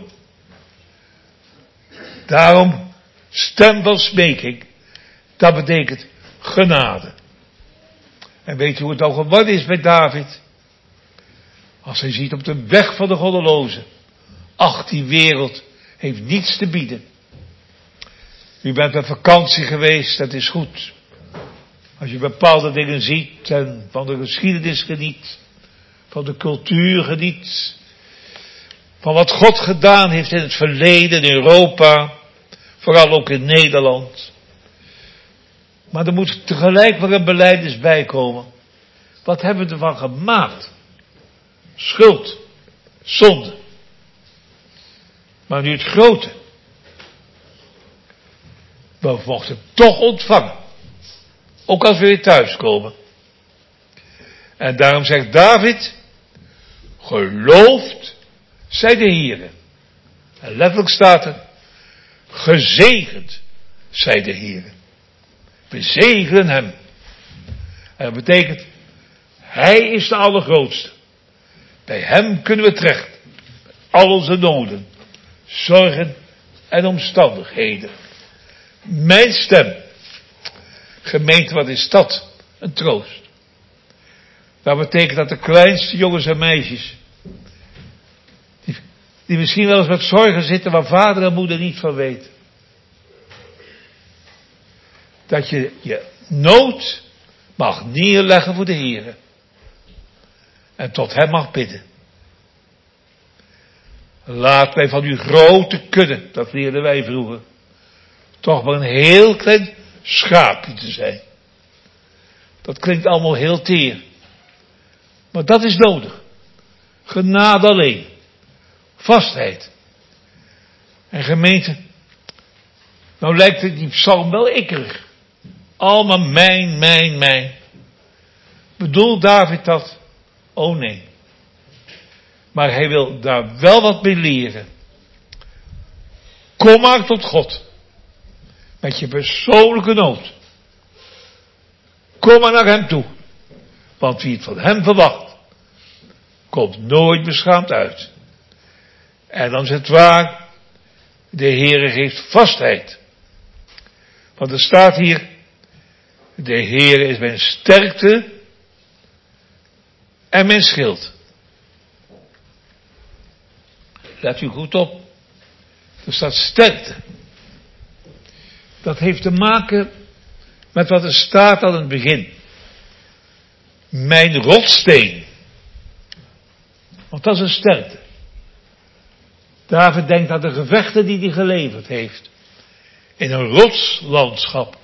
Daarom, stem van smeking, dat betekent genade. En weet je hoe het al geworden is met David? Als hij ziet op de weg van de goddelozen, ach, die wereld heeft niets te bieden. U bent op vakantie geweest, dat is goed. Als je bepaalde dingen ziet en van de geschiedenis geniet, van de cultuur geniet, van wat God gedaan heeft in het verleden in Europa, vooral ook in Nederland. Maar er moet tegelijk weer een belijdenis bij komen. Wat hebben we ervan gemaakt? Schuld, zonde. Maar nu het grote. We mochten toch ontvangen. Ook als we weer thuiskomen. En daarom zegt David, geloofd zij de Heere. En letterlijk staat er, gezegend zij de Heere. We zegenen hem. En dat betekent, hij is de allergrootste. Bij hem kunnen we terecht. Al onze noden, zorgen en omstandigheden. Mijn stem. Gemeente, wat is dat? Een troost. Dat betekent dat de kleinste jongens en meisjes, die misschien wel eens met zorgen zitten waar vader en moeder niet van weten. Dat je je nood mag neerleggen voor de Heere. En tot hem mag bidden. Laat mij van uw grote kudde, dat leerden wij vroeger, toch maar een heel klein schaapje te zijn. Dat klinkt allemaal heel teer. Maar dat is nodig. Genade alleen. Vastheid. En gemeente, nou lijkt het die psalm wel ikkerig. Allemaal mijn. Bedoelt David dat? Oh nee. Maar hij wil daar wel wat mee leren. Kom maar tot God. Met je persoonlijke nood. Kom maar naar hem toe. Want wie het van hem verwacht, komt nooit beschaamd uit. En dan is het waar, de Heere geeft vastheid. Want er staat hier, de Heere is mijn sterkte en mijn schild. Let u goed op. Er staat sterkte. Dat heeft te maken met wat er staat aan het begin. Mijn rotssteen. Want dat is een sterkte. David denkt aan de gevechten die hij geleverd heeft. In een rotslandschap.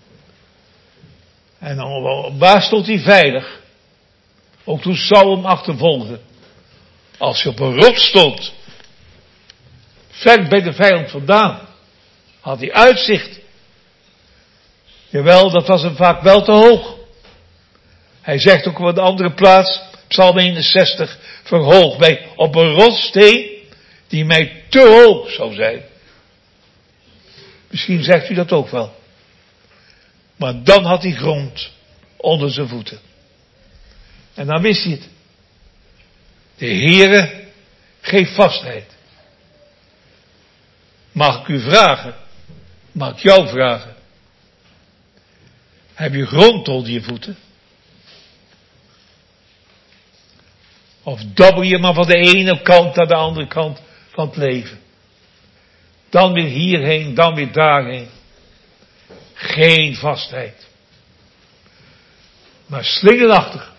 En waar stond hij veilig? Ook toen Saul hem achtervolgde. Als hij op een rots stond. Ver bij de vijand vandaan. Had hij uitzicht. Jawel, dat was hem vaak wel te hoog. Hij zegt ook op een andere plaats, Psalm 61, verhoog mij op een rotssteen die mij te hoog zou zijn. Misschien zegt u dat ook wel. Maar dan had hij grond onder zijn voeten. En dan wist hij het. De Heere geeft vastheid. Mag ik u vragen? Mag ik jou vragen? Heb je grond onder je voeten? Of dabbel je maar van de ene kant naar de andere kant van het leven? Dan weer hierheen, dan weer daarheen. Geen vastheid. Maar slingerachtig.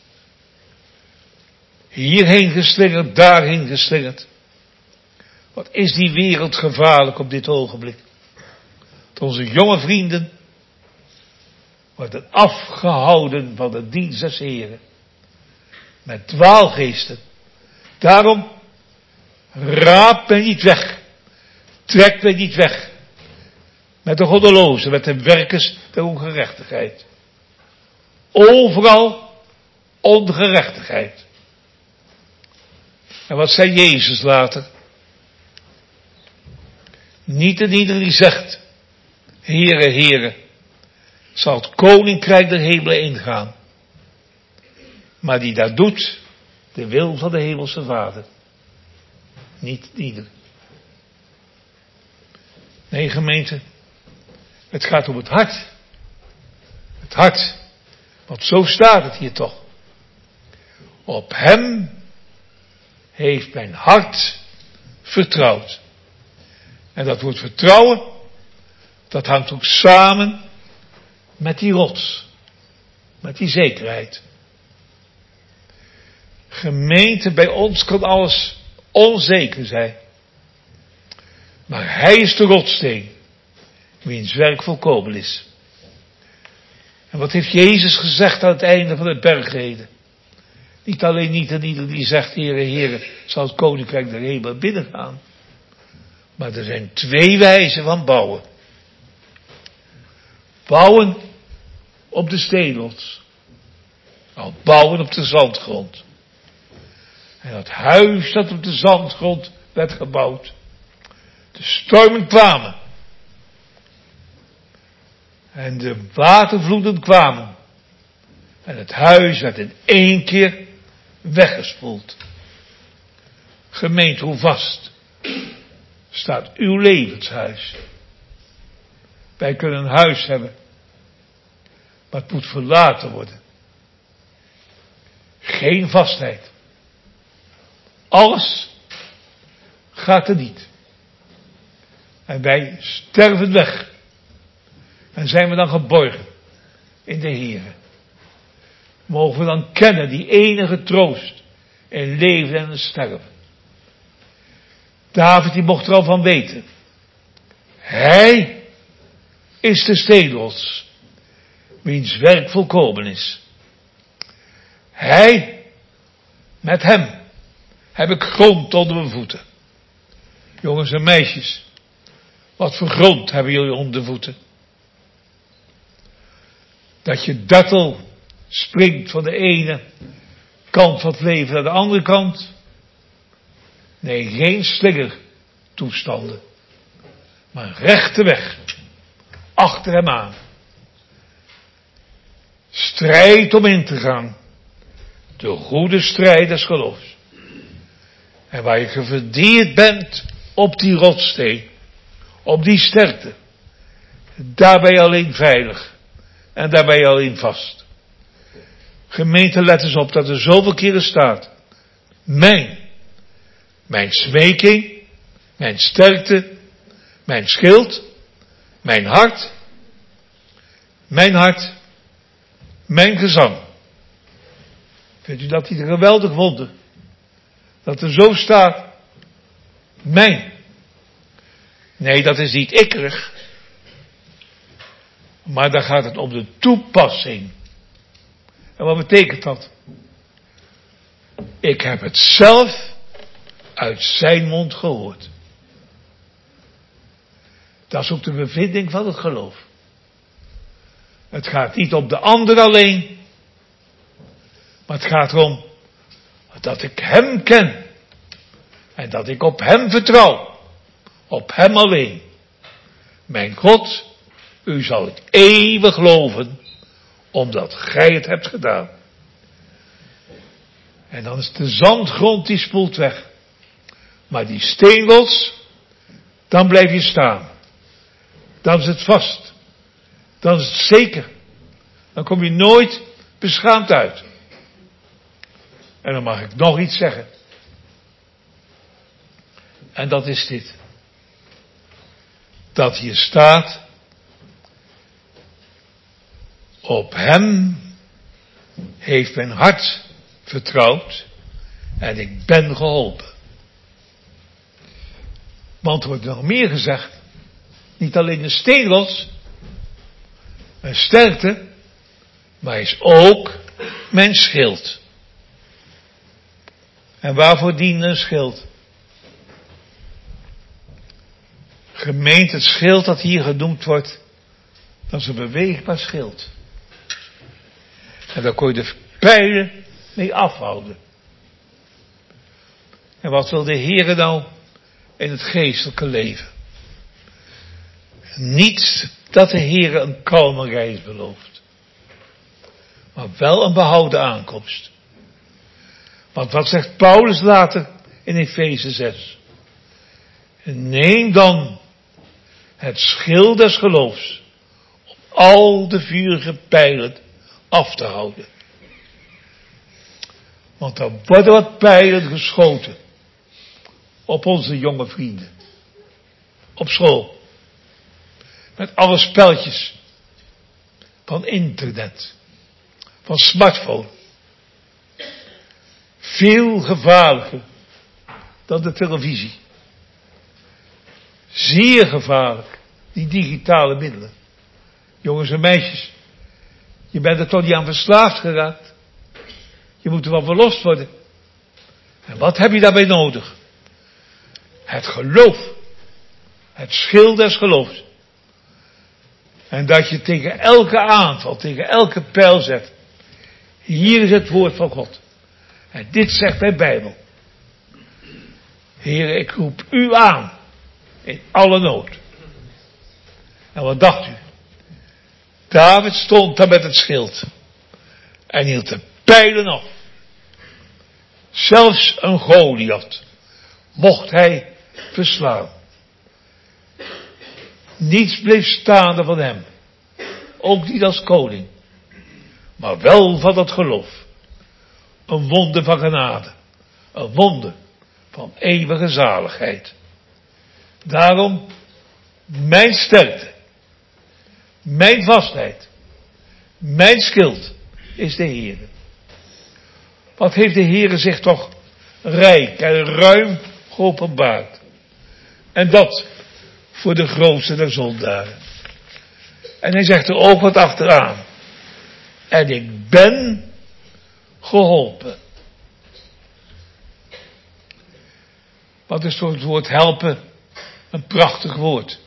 Hierheen geslingerd, daarheen geslingerd. Wat is die wereld gevaarlijk op dit ogenblik. Dat onze jonge vrienden worden afgehouden van de dienst des Heren. Met dwaalgeesten. Daarom, raap mij niet weg. Trek mij niet weg. Met de goddelozen, met de werkers der ongerechtigheid. Overal ongerechtigheid. En wat zei Jezus later? Niet en ieder die zegt, Heere, Heere, zal het koninkrijk der hemelen ingaan. Maar die dat doet, de wil van de hemelse Vader. Niet ieder. Nee, gemeente, het gaat om het hart. Het hart. Want zo staat het hier toch. Op hem heeft mijn hart vertrouwd. En dat woord vertrouwen, dat hangt ook samen met die rots. Met die zekerheid. Gemeente, bij ons kan alles onzeker zijn. Maar hij is de rotssteen, wiens werk volkomen is. En wat heeft Jezus gezegd aan het einde van het bergreden? Niet alleen niet en ieder die zegt, Heere, Heere, zal het koninkrijk der hemel binnengaan. Maar er zijn twee wijzen van bouwen. Bouwen op de steenrots. Nou, bouwen op de zandgrond. En dat huis dat op de zandgrond werd gebouwd. De stormen kwamen. En de watervloeden kwamen. En het huis werd in één keer weggespoeld. Gemeente, hoe vast staat uw levenshuis? Wij kunnen een huis hebben, maar het moet verlaten worden. Geen vastheid. Alles gaat er niet. En wij sterven weg. En zijn we dan geborgen in de Heere. Mogen we dan kennen die enige troost in leven en in sterven. David die mocht er al van weten. Hij is de steenrots, wiens werk volkomen is. Hij, met hem, heb ik grond onder mijn voeten. Jongens en meisjes, wat voor grond hebben jullie onder de voeten? Dat je dartel springt van de ene kant van het leven naar de andere kant. Nee, geen slingertoestanden. Maar een rechte weg. Achter hem aan. Strijd om in te gaan. De goede strijd des geloofs. En waar je gefundeerd bent op die rotssteen. Op die sterkte. Daar ben je alleen veilig. En daar ben je alleen vast. Gemeente, let eens op dat er zoveel keren staat. Mijn smeking, mijn sterkte, mijn schild, mijn hart, mijn gezang. Vindt u dat niet een geweldig wonder? Dat er zo staat, mijn. Nee, dat is niet ikkerig. Maar daar gaat het om de toepassing. En wat betekent dat? Ik heb het zelf uit zijn mond gehoord. Dat is ook de bevinding van het geloof. Het gaat niet om de ander alleen. Maar het gaat erom dat ik hem ken. En dat ik op hem vertrouw. Op hem alleen. Mijn God, u zal het eeuwig loven, omdat gij het hebt gedaan. En dan is de zandgrond die spoelt weg. Maar die steenrots, dan blijf je staan. Dan is het vast. Dan is het zeker. Dan kom je nooit beschaamd uit. En dan mag ik nog iets zeggen. En dat is dit. Dat hier staat. Op hem heeft mijn hart vertrouwd. En ik ben geholpen. Want er wordt nog meer gezegd. Niet alleen een steenrots. Een sterkte. Maar hij is ook mijn schild. En waarvoor dient een schild? Gemeente, het schild dat hier genoemd wordt. Dat is een beweegbaar schild. En daar kon je de pijlen mee afhouden. En wat wil de Heere nou in het geestelijke leven? Niet dat de Heere een kalme reis belooft, maar wel een behouden aankomst. Want wat zegt Paulus later in Efeze 6? Neem dan het schild des geloofs om al de vurige pijlen af te houden. Want er worden wat pijlen geschoten op onze jonge vrienden. Op school. Met alle spelletjes van internet. Van smartphone. Veel gevaarlijker dan de televisie. Zeer gevaarlijk, die digitale middelen. Jongens en meisjes, je bent er toch niet aan verslaafd geraakt. Je moet er wel verlost worden. En wat heb je daarbij nodig? Het geloof. Het schild des geloofs. En dat je tegen elke aanval, tegen elke pijl zet. Hier is het woord van God. En dit zegt mijn Bijbel. Heer, ik roep u aan. In alle nood. En wat dacht u? David stond daar met het schild. En hield de pijlen af. Zelfs een Goliath mocht hij verslaan. Niets bleef staande van hem. Ook niet als koning. Maar wel van het geloof. Een wonder van genade. Een wonder van eeuwige zaligheid. Daarom, mijn sterkte, mijn vastheid, mijn schild is de Heere. Wat heeft de Heere zich toch rijk en ruim geopenbaard. En dat voor de grootste der zondaren. En hij zegt er ook wat achteraan. En ik ben geholpen. Wat is toch het woord helpen? Een prachtig woord.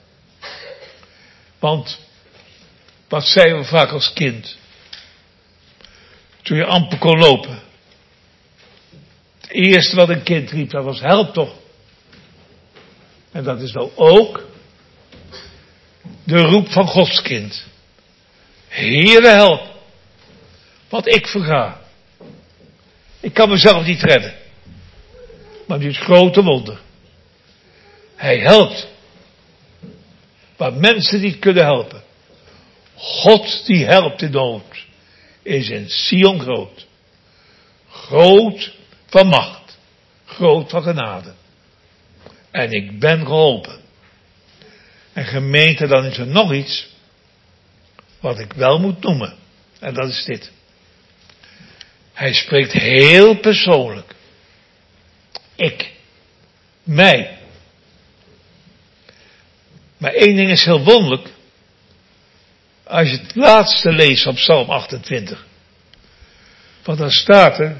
Want, wat zeiden we vaak als kind? Toen je amper kon lopen. Het eerste wat een kind riep, dat was help toch. En dat is nou ook de roep van Gods kind. Heere help. Want ik verga. Ik kan mezelf niet redden. Maar dit grote wonder. Hij helpt. Waar mensen niet kunnen helpen. God die helpt in nood. Is in Sion groot. Groot van macht. Groot van genade. En ik ben geholpen. En gemeente, dan is er nog iets. Wat ik wel moet noemen. En dat is dit. Hij spreekt heel persoonlijk. Ik. Mij. Maar één ding is heel wonderlijk. Als je het laatste leest van Psalm 28. Want dan staat er.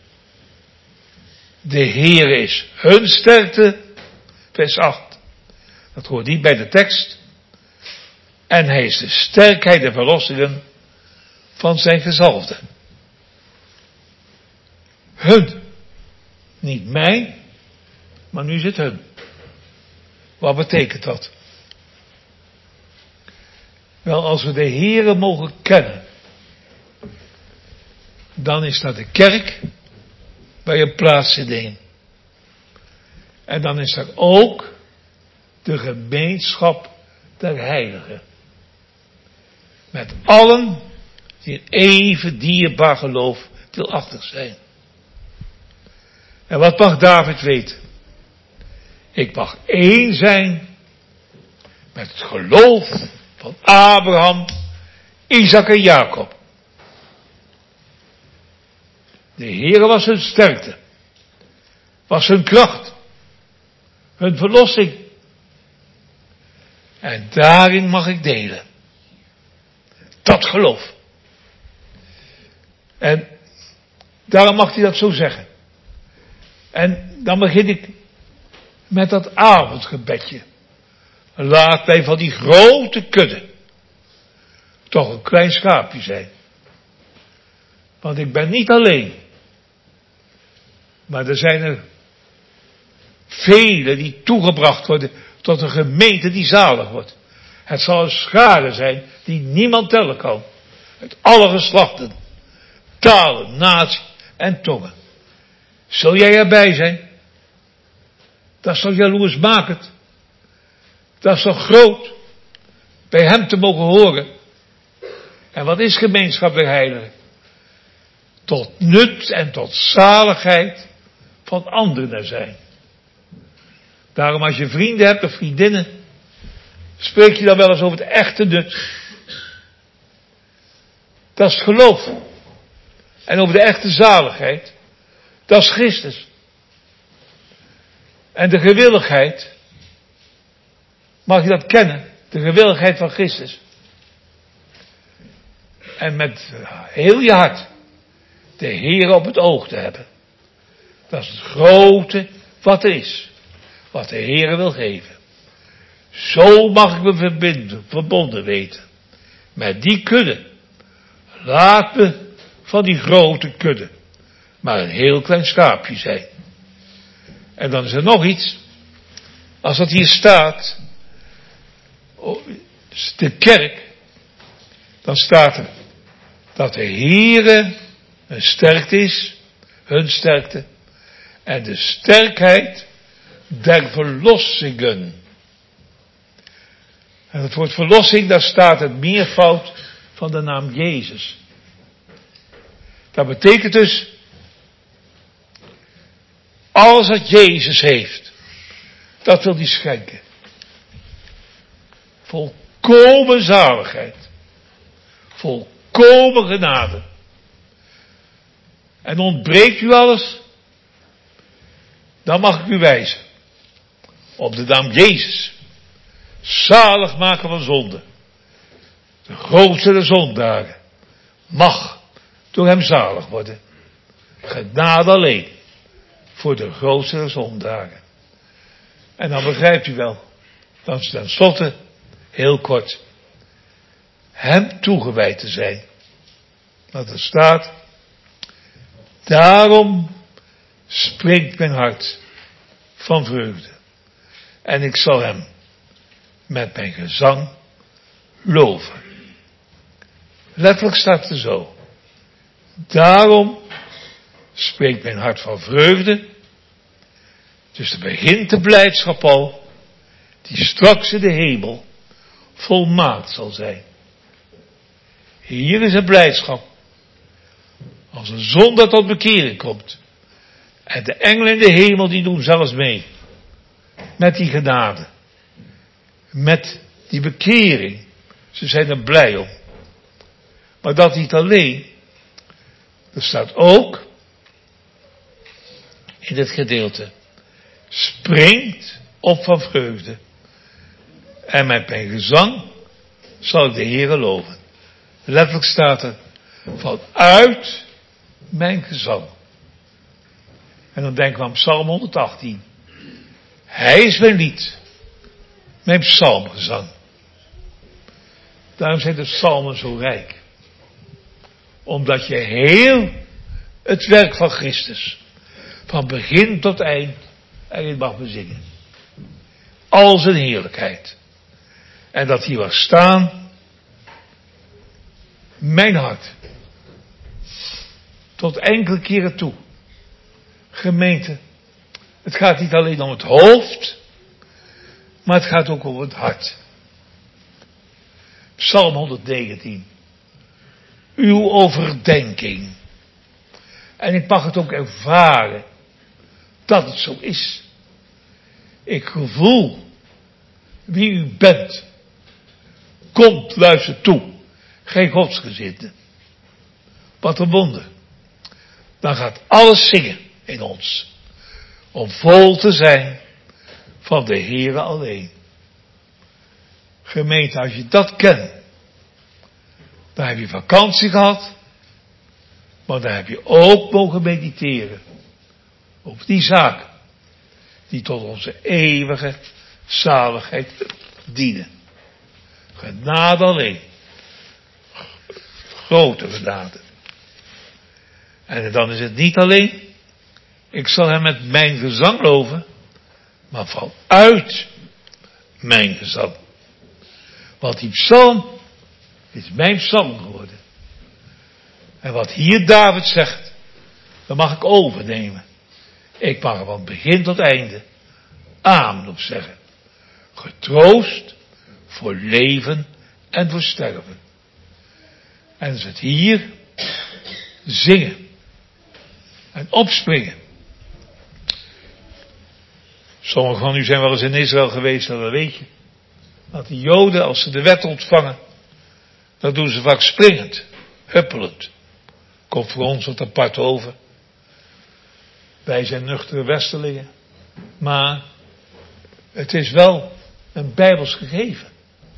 De Heer is hun sterkte. Vers 8. Dat hoort niet bij de tekst. En hij is de sterkheid en verlossingen van zijn gezalfde. Hun. Niet mij. Maar nu is het hun. Wat betekent dat? Wel, als we de Heere mogen kennen. Dan is dat de kerk. Waar je plaats in neemt. En dan is dat ook de gemeenschap der heiligen. Met allen die een even dierbaar geloof deelachtig zijn. En wat mag David weten? Ik mag één zijn met het geloof van Abraham, Isaac en Jacob. De Heere was hun sterkte. Was hun kracht. Hun verlossing. En daarin mag ik delen. Dat geloof. En daarom mag hij dat zo zeggen. En dan begin ik met dat avondgebedje. Laat mij van die grote kudde toch een klein schaapje zijn. Want ik ben niet alleen. Maar er zijn er velen die toegebracht worden tot een gemeente die zalig wordt. Het zal een schare zijn die niemand tellen kan. Uit alle geslachten, talen, naties en tongen. Zul jij erbij zijn? Dat is toch jaloersmakend? Dat is toch groot? Bij hem te mogen horen. En wat is gemeenschap bij heiligen? Tot nut en tot zaligheid van anderen er zijn. Daarom als je vrienden hebt of vriendinnen, spreek je dan wel eens over het echte nut. Dat is het geloof. En over de echte zaligheid, dat is Christus. En de gewilligheid, mag je dat kennen, de gewilligheid van Christus. En met heel je hart de Heer op het oog te hebben. Dat is het grote wat er is. Wat de Heer wil geven. Zo mag ik me verbonden weten. Met die kudde. Laat me van die grote kudde maar een heel klein schaapje zijn. En dan is er nog iets. Als dat hier staat, de kerk, dan staat er dat de Heere een sterkte is, hun sterkte, en de sterkheid der verlossingen. En het woord verlossing, daar staat het meervoud van de naam Jezus. Dat betekent dus, alles wat Jezus heeft, dat wil hij schenken. Volkomen zaligheid. Volkomen genade. En ontbreekt u alles, dan mag ik u wijzen op de naam Jezus. Zalig maken van zonde. De grootste der zondaren mag door hem zalig worden. Genade alleen voor de grootste der zondaren. En dan begrijpt u wel, dan is ten slotte, heel kort, hem toegewijd te zijn. Want er staat, daarom springt mijn hart van vreugde. En ik zal hem met mijn gezang loven. Letterlijk staat er zo. Daarom spreekt mijn hart van vreugde. Dus er begint de blijdschap al, die straks in de hemel volmaakt zal zijn. Hier is een blijdschap. Als een zondaar tot bekering komt. En de engelen in de hemel die doen zelfs mee. Met die genade. Met die bekering. Ze zijn er blij om. Maar dat niet alleen. Er staat ook in dit gedeelte. Springt op van vreugde. En met mijn gezang zal ik de Heere loven. Letterlijk staat er. Vanuit mijn gezang. En dan denken we aan Psalm 118. Hij is mijn lied. Mijn psalmgezang. Daarom zijn de psalmen zo rijk. Omdat je heel het werk van Christus, van begin tot eind, erin mag bezingen. Al zijn heerlijkheid. En dat hier was staan, mijn hart. Tot enkele keren toe. Gemeente, het gaat niet alleen om het hoofd, maar het gaat ook om het hart. Psalm 119. Uw overdenking. En ik mag het ook ervaren dat het zo is. Ik gevoel wie u bent. Komt, luister toe. Geen godsgezinde. Wat een wonder. Dan gaat alles zingen in ons. Om vol te zijn van de Heere alleen. Gemeente, als je dat kent, dan heb je vakantie gehad. Maar dan heb je ook mogen mediteren. Op die zaak. Die tot onze eeuwige zaligheid dienen. Genade alleen. Grote genade. En dan is het niet alleen. Ik zal hem met mijn gezang loven. maar vanuit mijn gezang. Want die psalm is mijn psalm geworden. En wat hier David zegt, dat mag ik overnemen. Ik mag er van begin tot einde amen op zeggen. Getroost voor leven en voor sterven. En als het hier zingen en opspringen. Sommigen van u zijn wel eens in Israël geweest, dat weet je. Dat die Joden, als ze de wet ontvangen, dat doen ze vaak springend, huppelend. Komt voor ons wat apart over. Wij zijn nuchtere westerlingen. Maar het is wel een bijbels gegeven.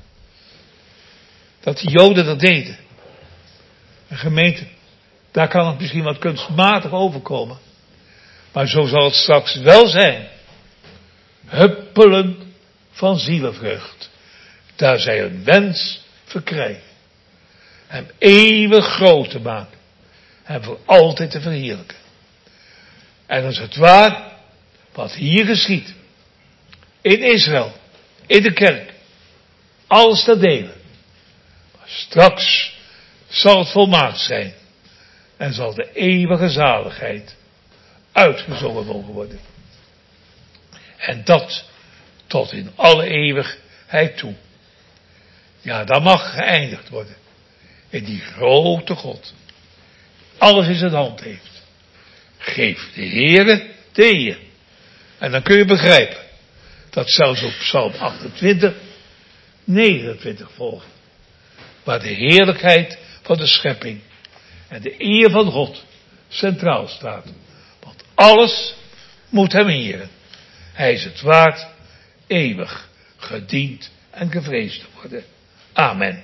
Dat die Joden dat deden. Een gemeente, daar kan het misschien wat kunstmatig overkomen. Maar zo zal het straks wel zijn. Huppelen van zielenvrucht. Daar zij een wens verkrijgen. Hem eeuwig groot te maken. Hem voor altijd te verheerlijken. En als het waar, wat hier geschiet. In Israël. In de kerk. Alles te delen. Maar straks zal het volmaakt zijn. En zal de eeuwige zaligheid uitgezongen mogen worden. En dat tot in alle eeuwigheid toe. Ja, dat mag geëindigd worden. In die grote God. Alles in zijn hand heeft. Geef de Heere de eer. En dan kun je begrijpen. Dat zelfs op Psalm 28, 29 volgt. Waar de heerlijkheid van de schepping en de eer van God centraal staat. Want alles moet hem eren. Hij is het waard eeuwig gediend en gevreesd te worden. Amen.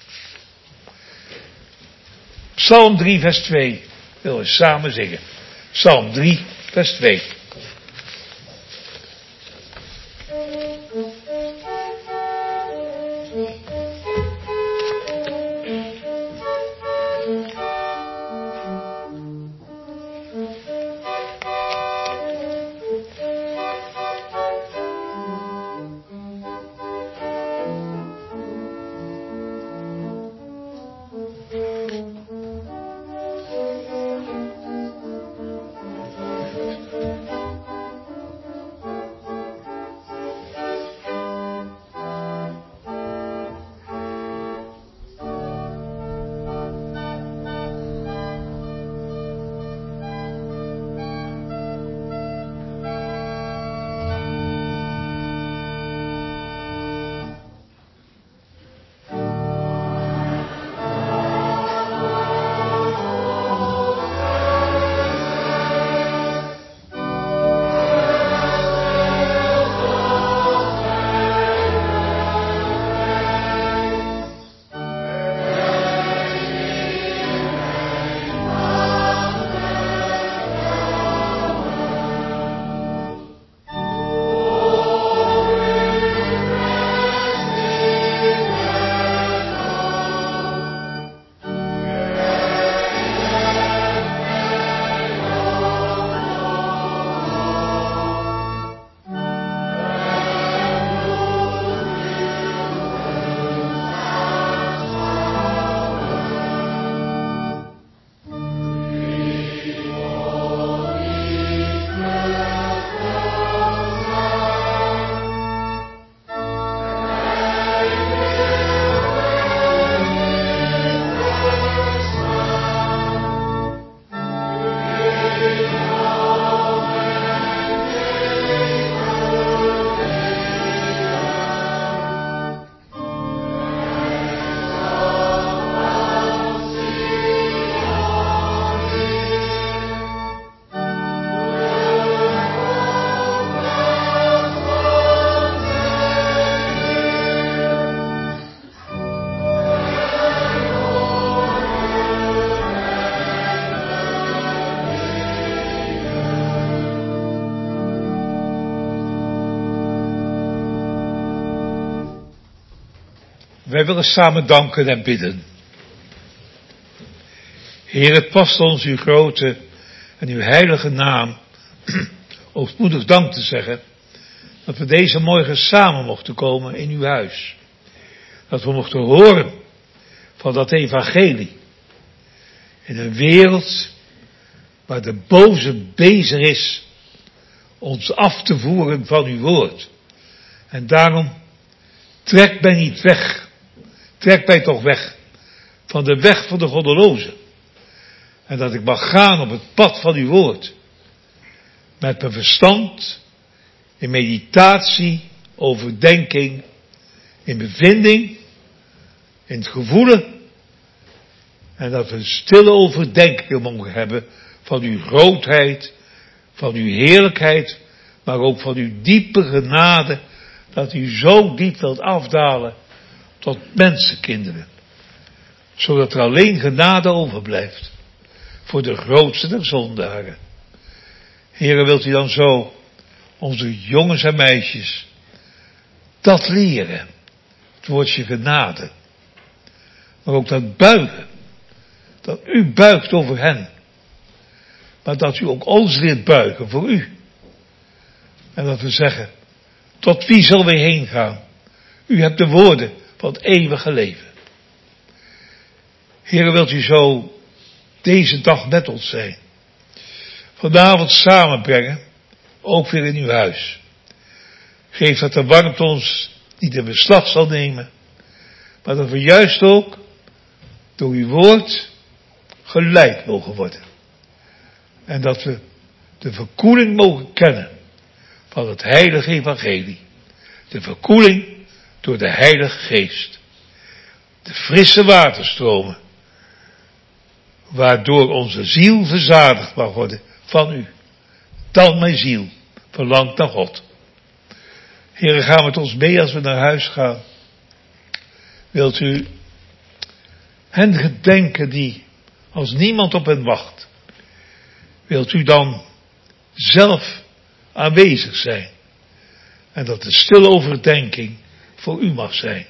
Psalm 3 vers 2 willen we samen zingen. Psalm 3 vers 2. Wij willen samen danken en bidden. Heer, het past ons uw grote en uw heilige naam ootmoedig dank te zeggen dat we deze morgen samen mochten komen in uw huis. Dat we mochten horen van dat evangelie. In een wereld waar de boze bezig is ons af te voeren van uw woord. En daarom, trek mij niet weg. Trek mij toch weg van de weg van de goddelozen. En dat ik mag gaan op het pad van uw woord. Met mijn verstand, in meditatie, overdenking, in bevinding, in het gevoelen. En dat we een stille overdenking mogen hebben van uw grootheid, van uw heerlijkheid, maar ook van uw diepe genade, dat u zo diep wilt afdalen tot mensenkinderen. Zodat er alleen genade overblijft voor de grootste der zondaren. Heere, wilt u dan zo onze jongens en meisjes dat leren, het woordje genade, maar ook dat buigen, dat u buigt over hen, maar dat u ook ons leert buigen voor u. En dat we zeggen, tot wie zullen we heen gaan? U hebt de woorden van het eeuwige leven. Heere, wilt u zo deze dag met ons zijn. Vanavond samenbrengen, ook weer in uw huis. Geef dat de warmte ons niet in beslag zal nemen, maar dat we juist ook door uw woord geleid mogen worden. En dat we de verkoeling mogen kennen van het heilige evangelie. De verkoeling door de Heilige Geest. De frisse waterstromen, waardoor onze ziel verzadigd mag worden van u. Dan mijn ziel verlangt naar God. Heere, ga met ons mee als we naar huis gaan. Wilt u hen gedenken die als niemand op hen wacht. Wilt u dan zelf aanwezig zijn. En dat de stille overdenking voor u mag zijn.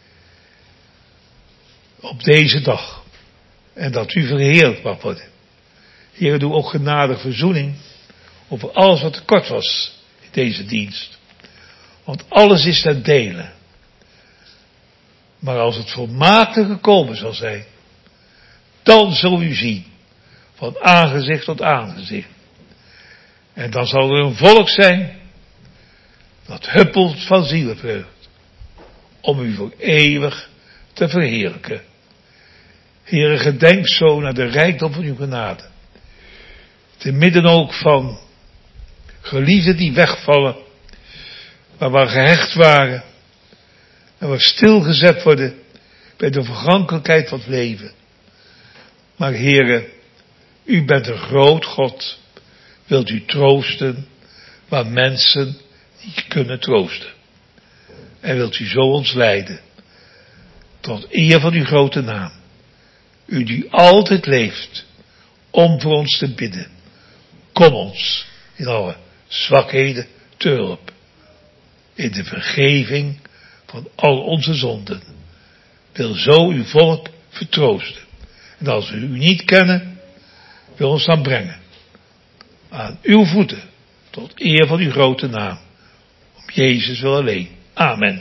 Op deze dag. En dat u verheerlijk mag worden. Heere, doe ook genadig verzoening over alles wat tekort was in deze dienst. Want alles is ten dele. Maar als het volmaakte gekomen zal zijn, dan zul u zien, van aangezicht tot aangezicht. En dan zal er een volk zijn, dat huppelt van zielenvreugd, om u voor eeuwig te verheerlijken. Heere, gedenk zo naar de rijkdom van uw genade. Te midden ook van geliefden die wegvallen, waar we gehecht waren, en waar stilgezet worden bij de vergankelijkheid van het leven. Maar Heere, u bent een groot God, wilt u troosten waar mensen niet kunnen troosten. En wilt u zo ons leiden, tot eer van uw grote naam. U die altijd leeft, om voor ons te bidden. Kom ons in alle zwakheden te hulp. In de vergeving van al onze zonden. Wil zo uw volk vertroosten. En als we u niet kennen, wil ons dan brengen. Aan uw voeten, tot eer van uw grote naam. Om Jezus wil alleen. Amen.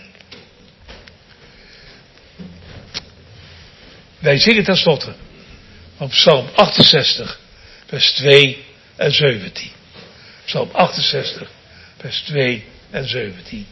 Wij zingen tenslotte op Psalm 68, vers 2 en 17. Psalm 68, vers 2 en 17.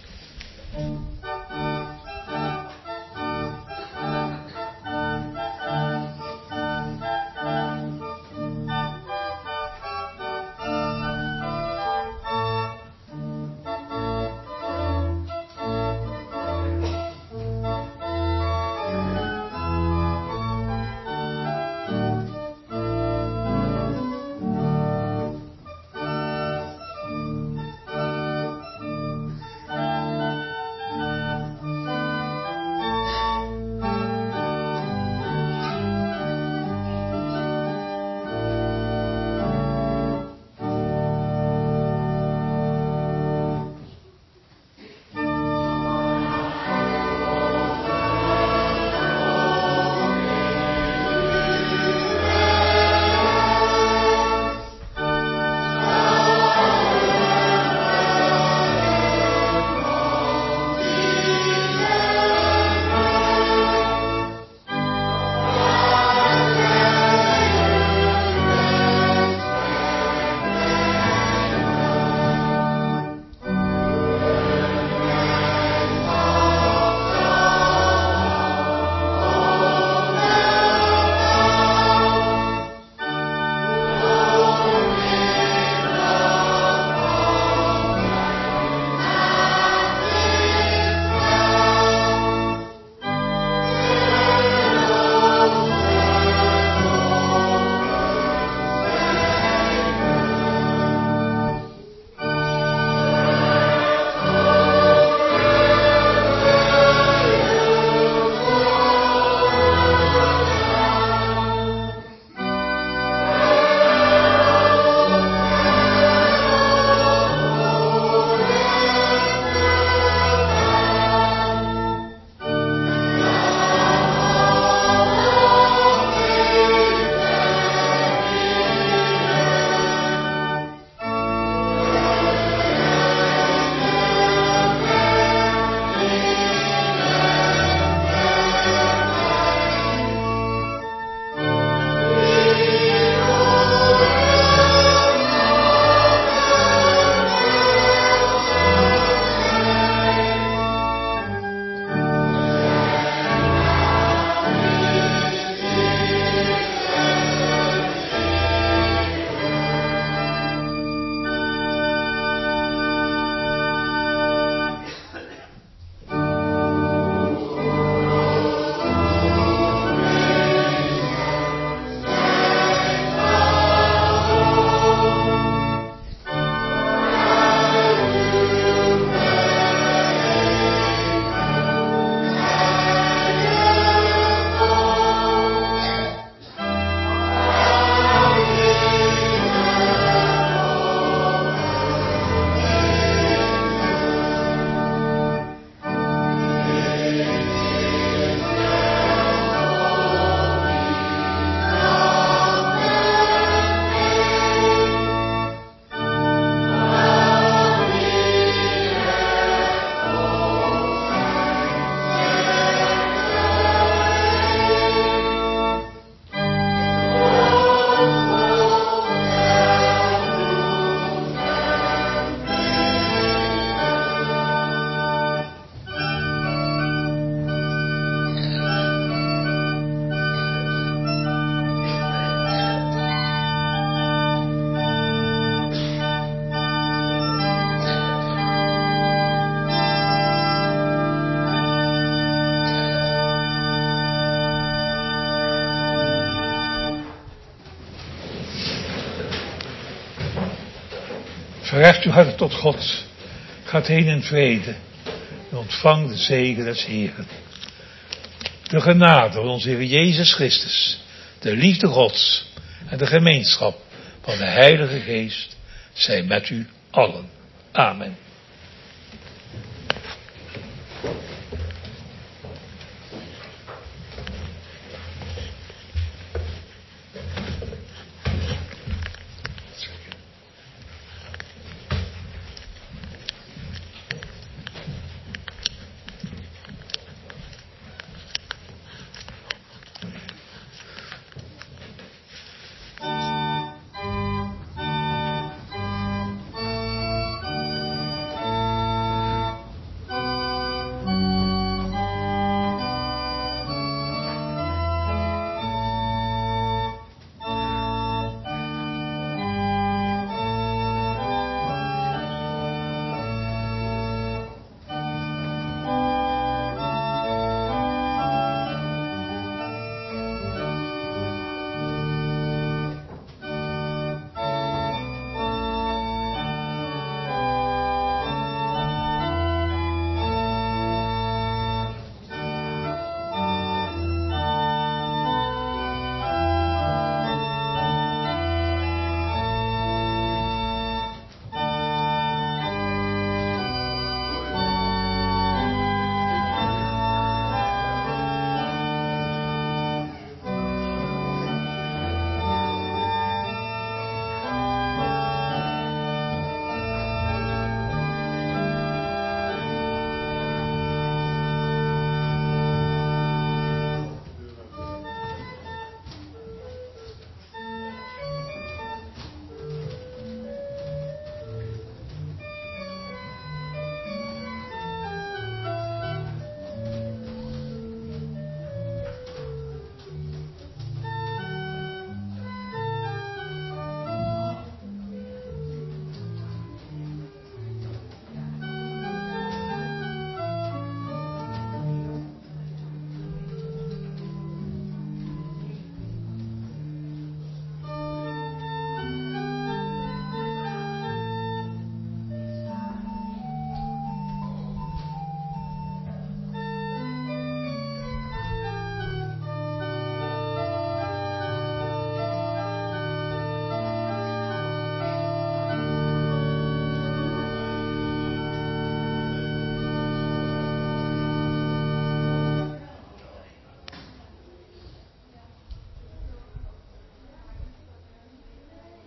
Verheft uw hart tot God. Gaat heen in vrede. En ontvang de zegen des Heeren. De genade van onze Heer Jezus Christus. De liefde Gods. En de gemeenschap van de Heilige Geest. Zij met u allen. Amen.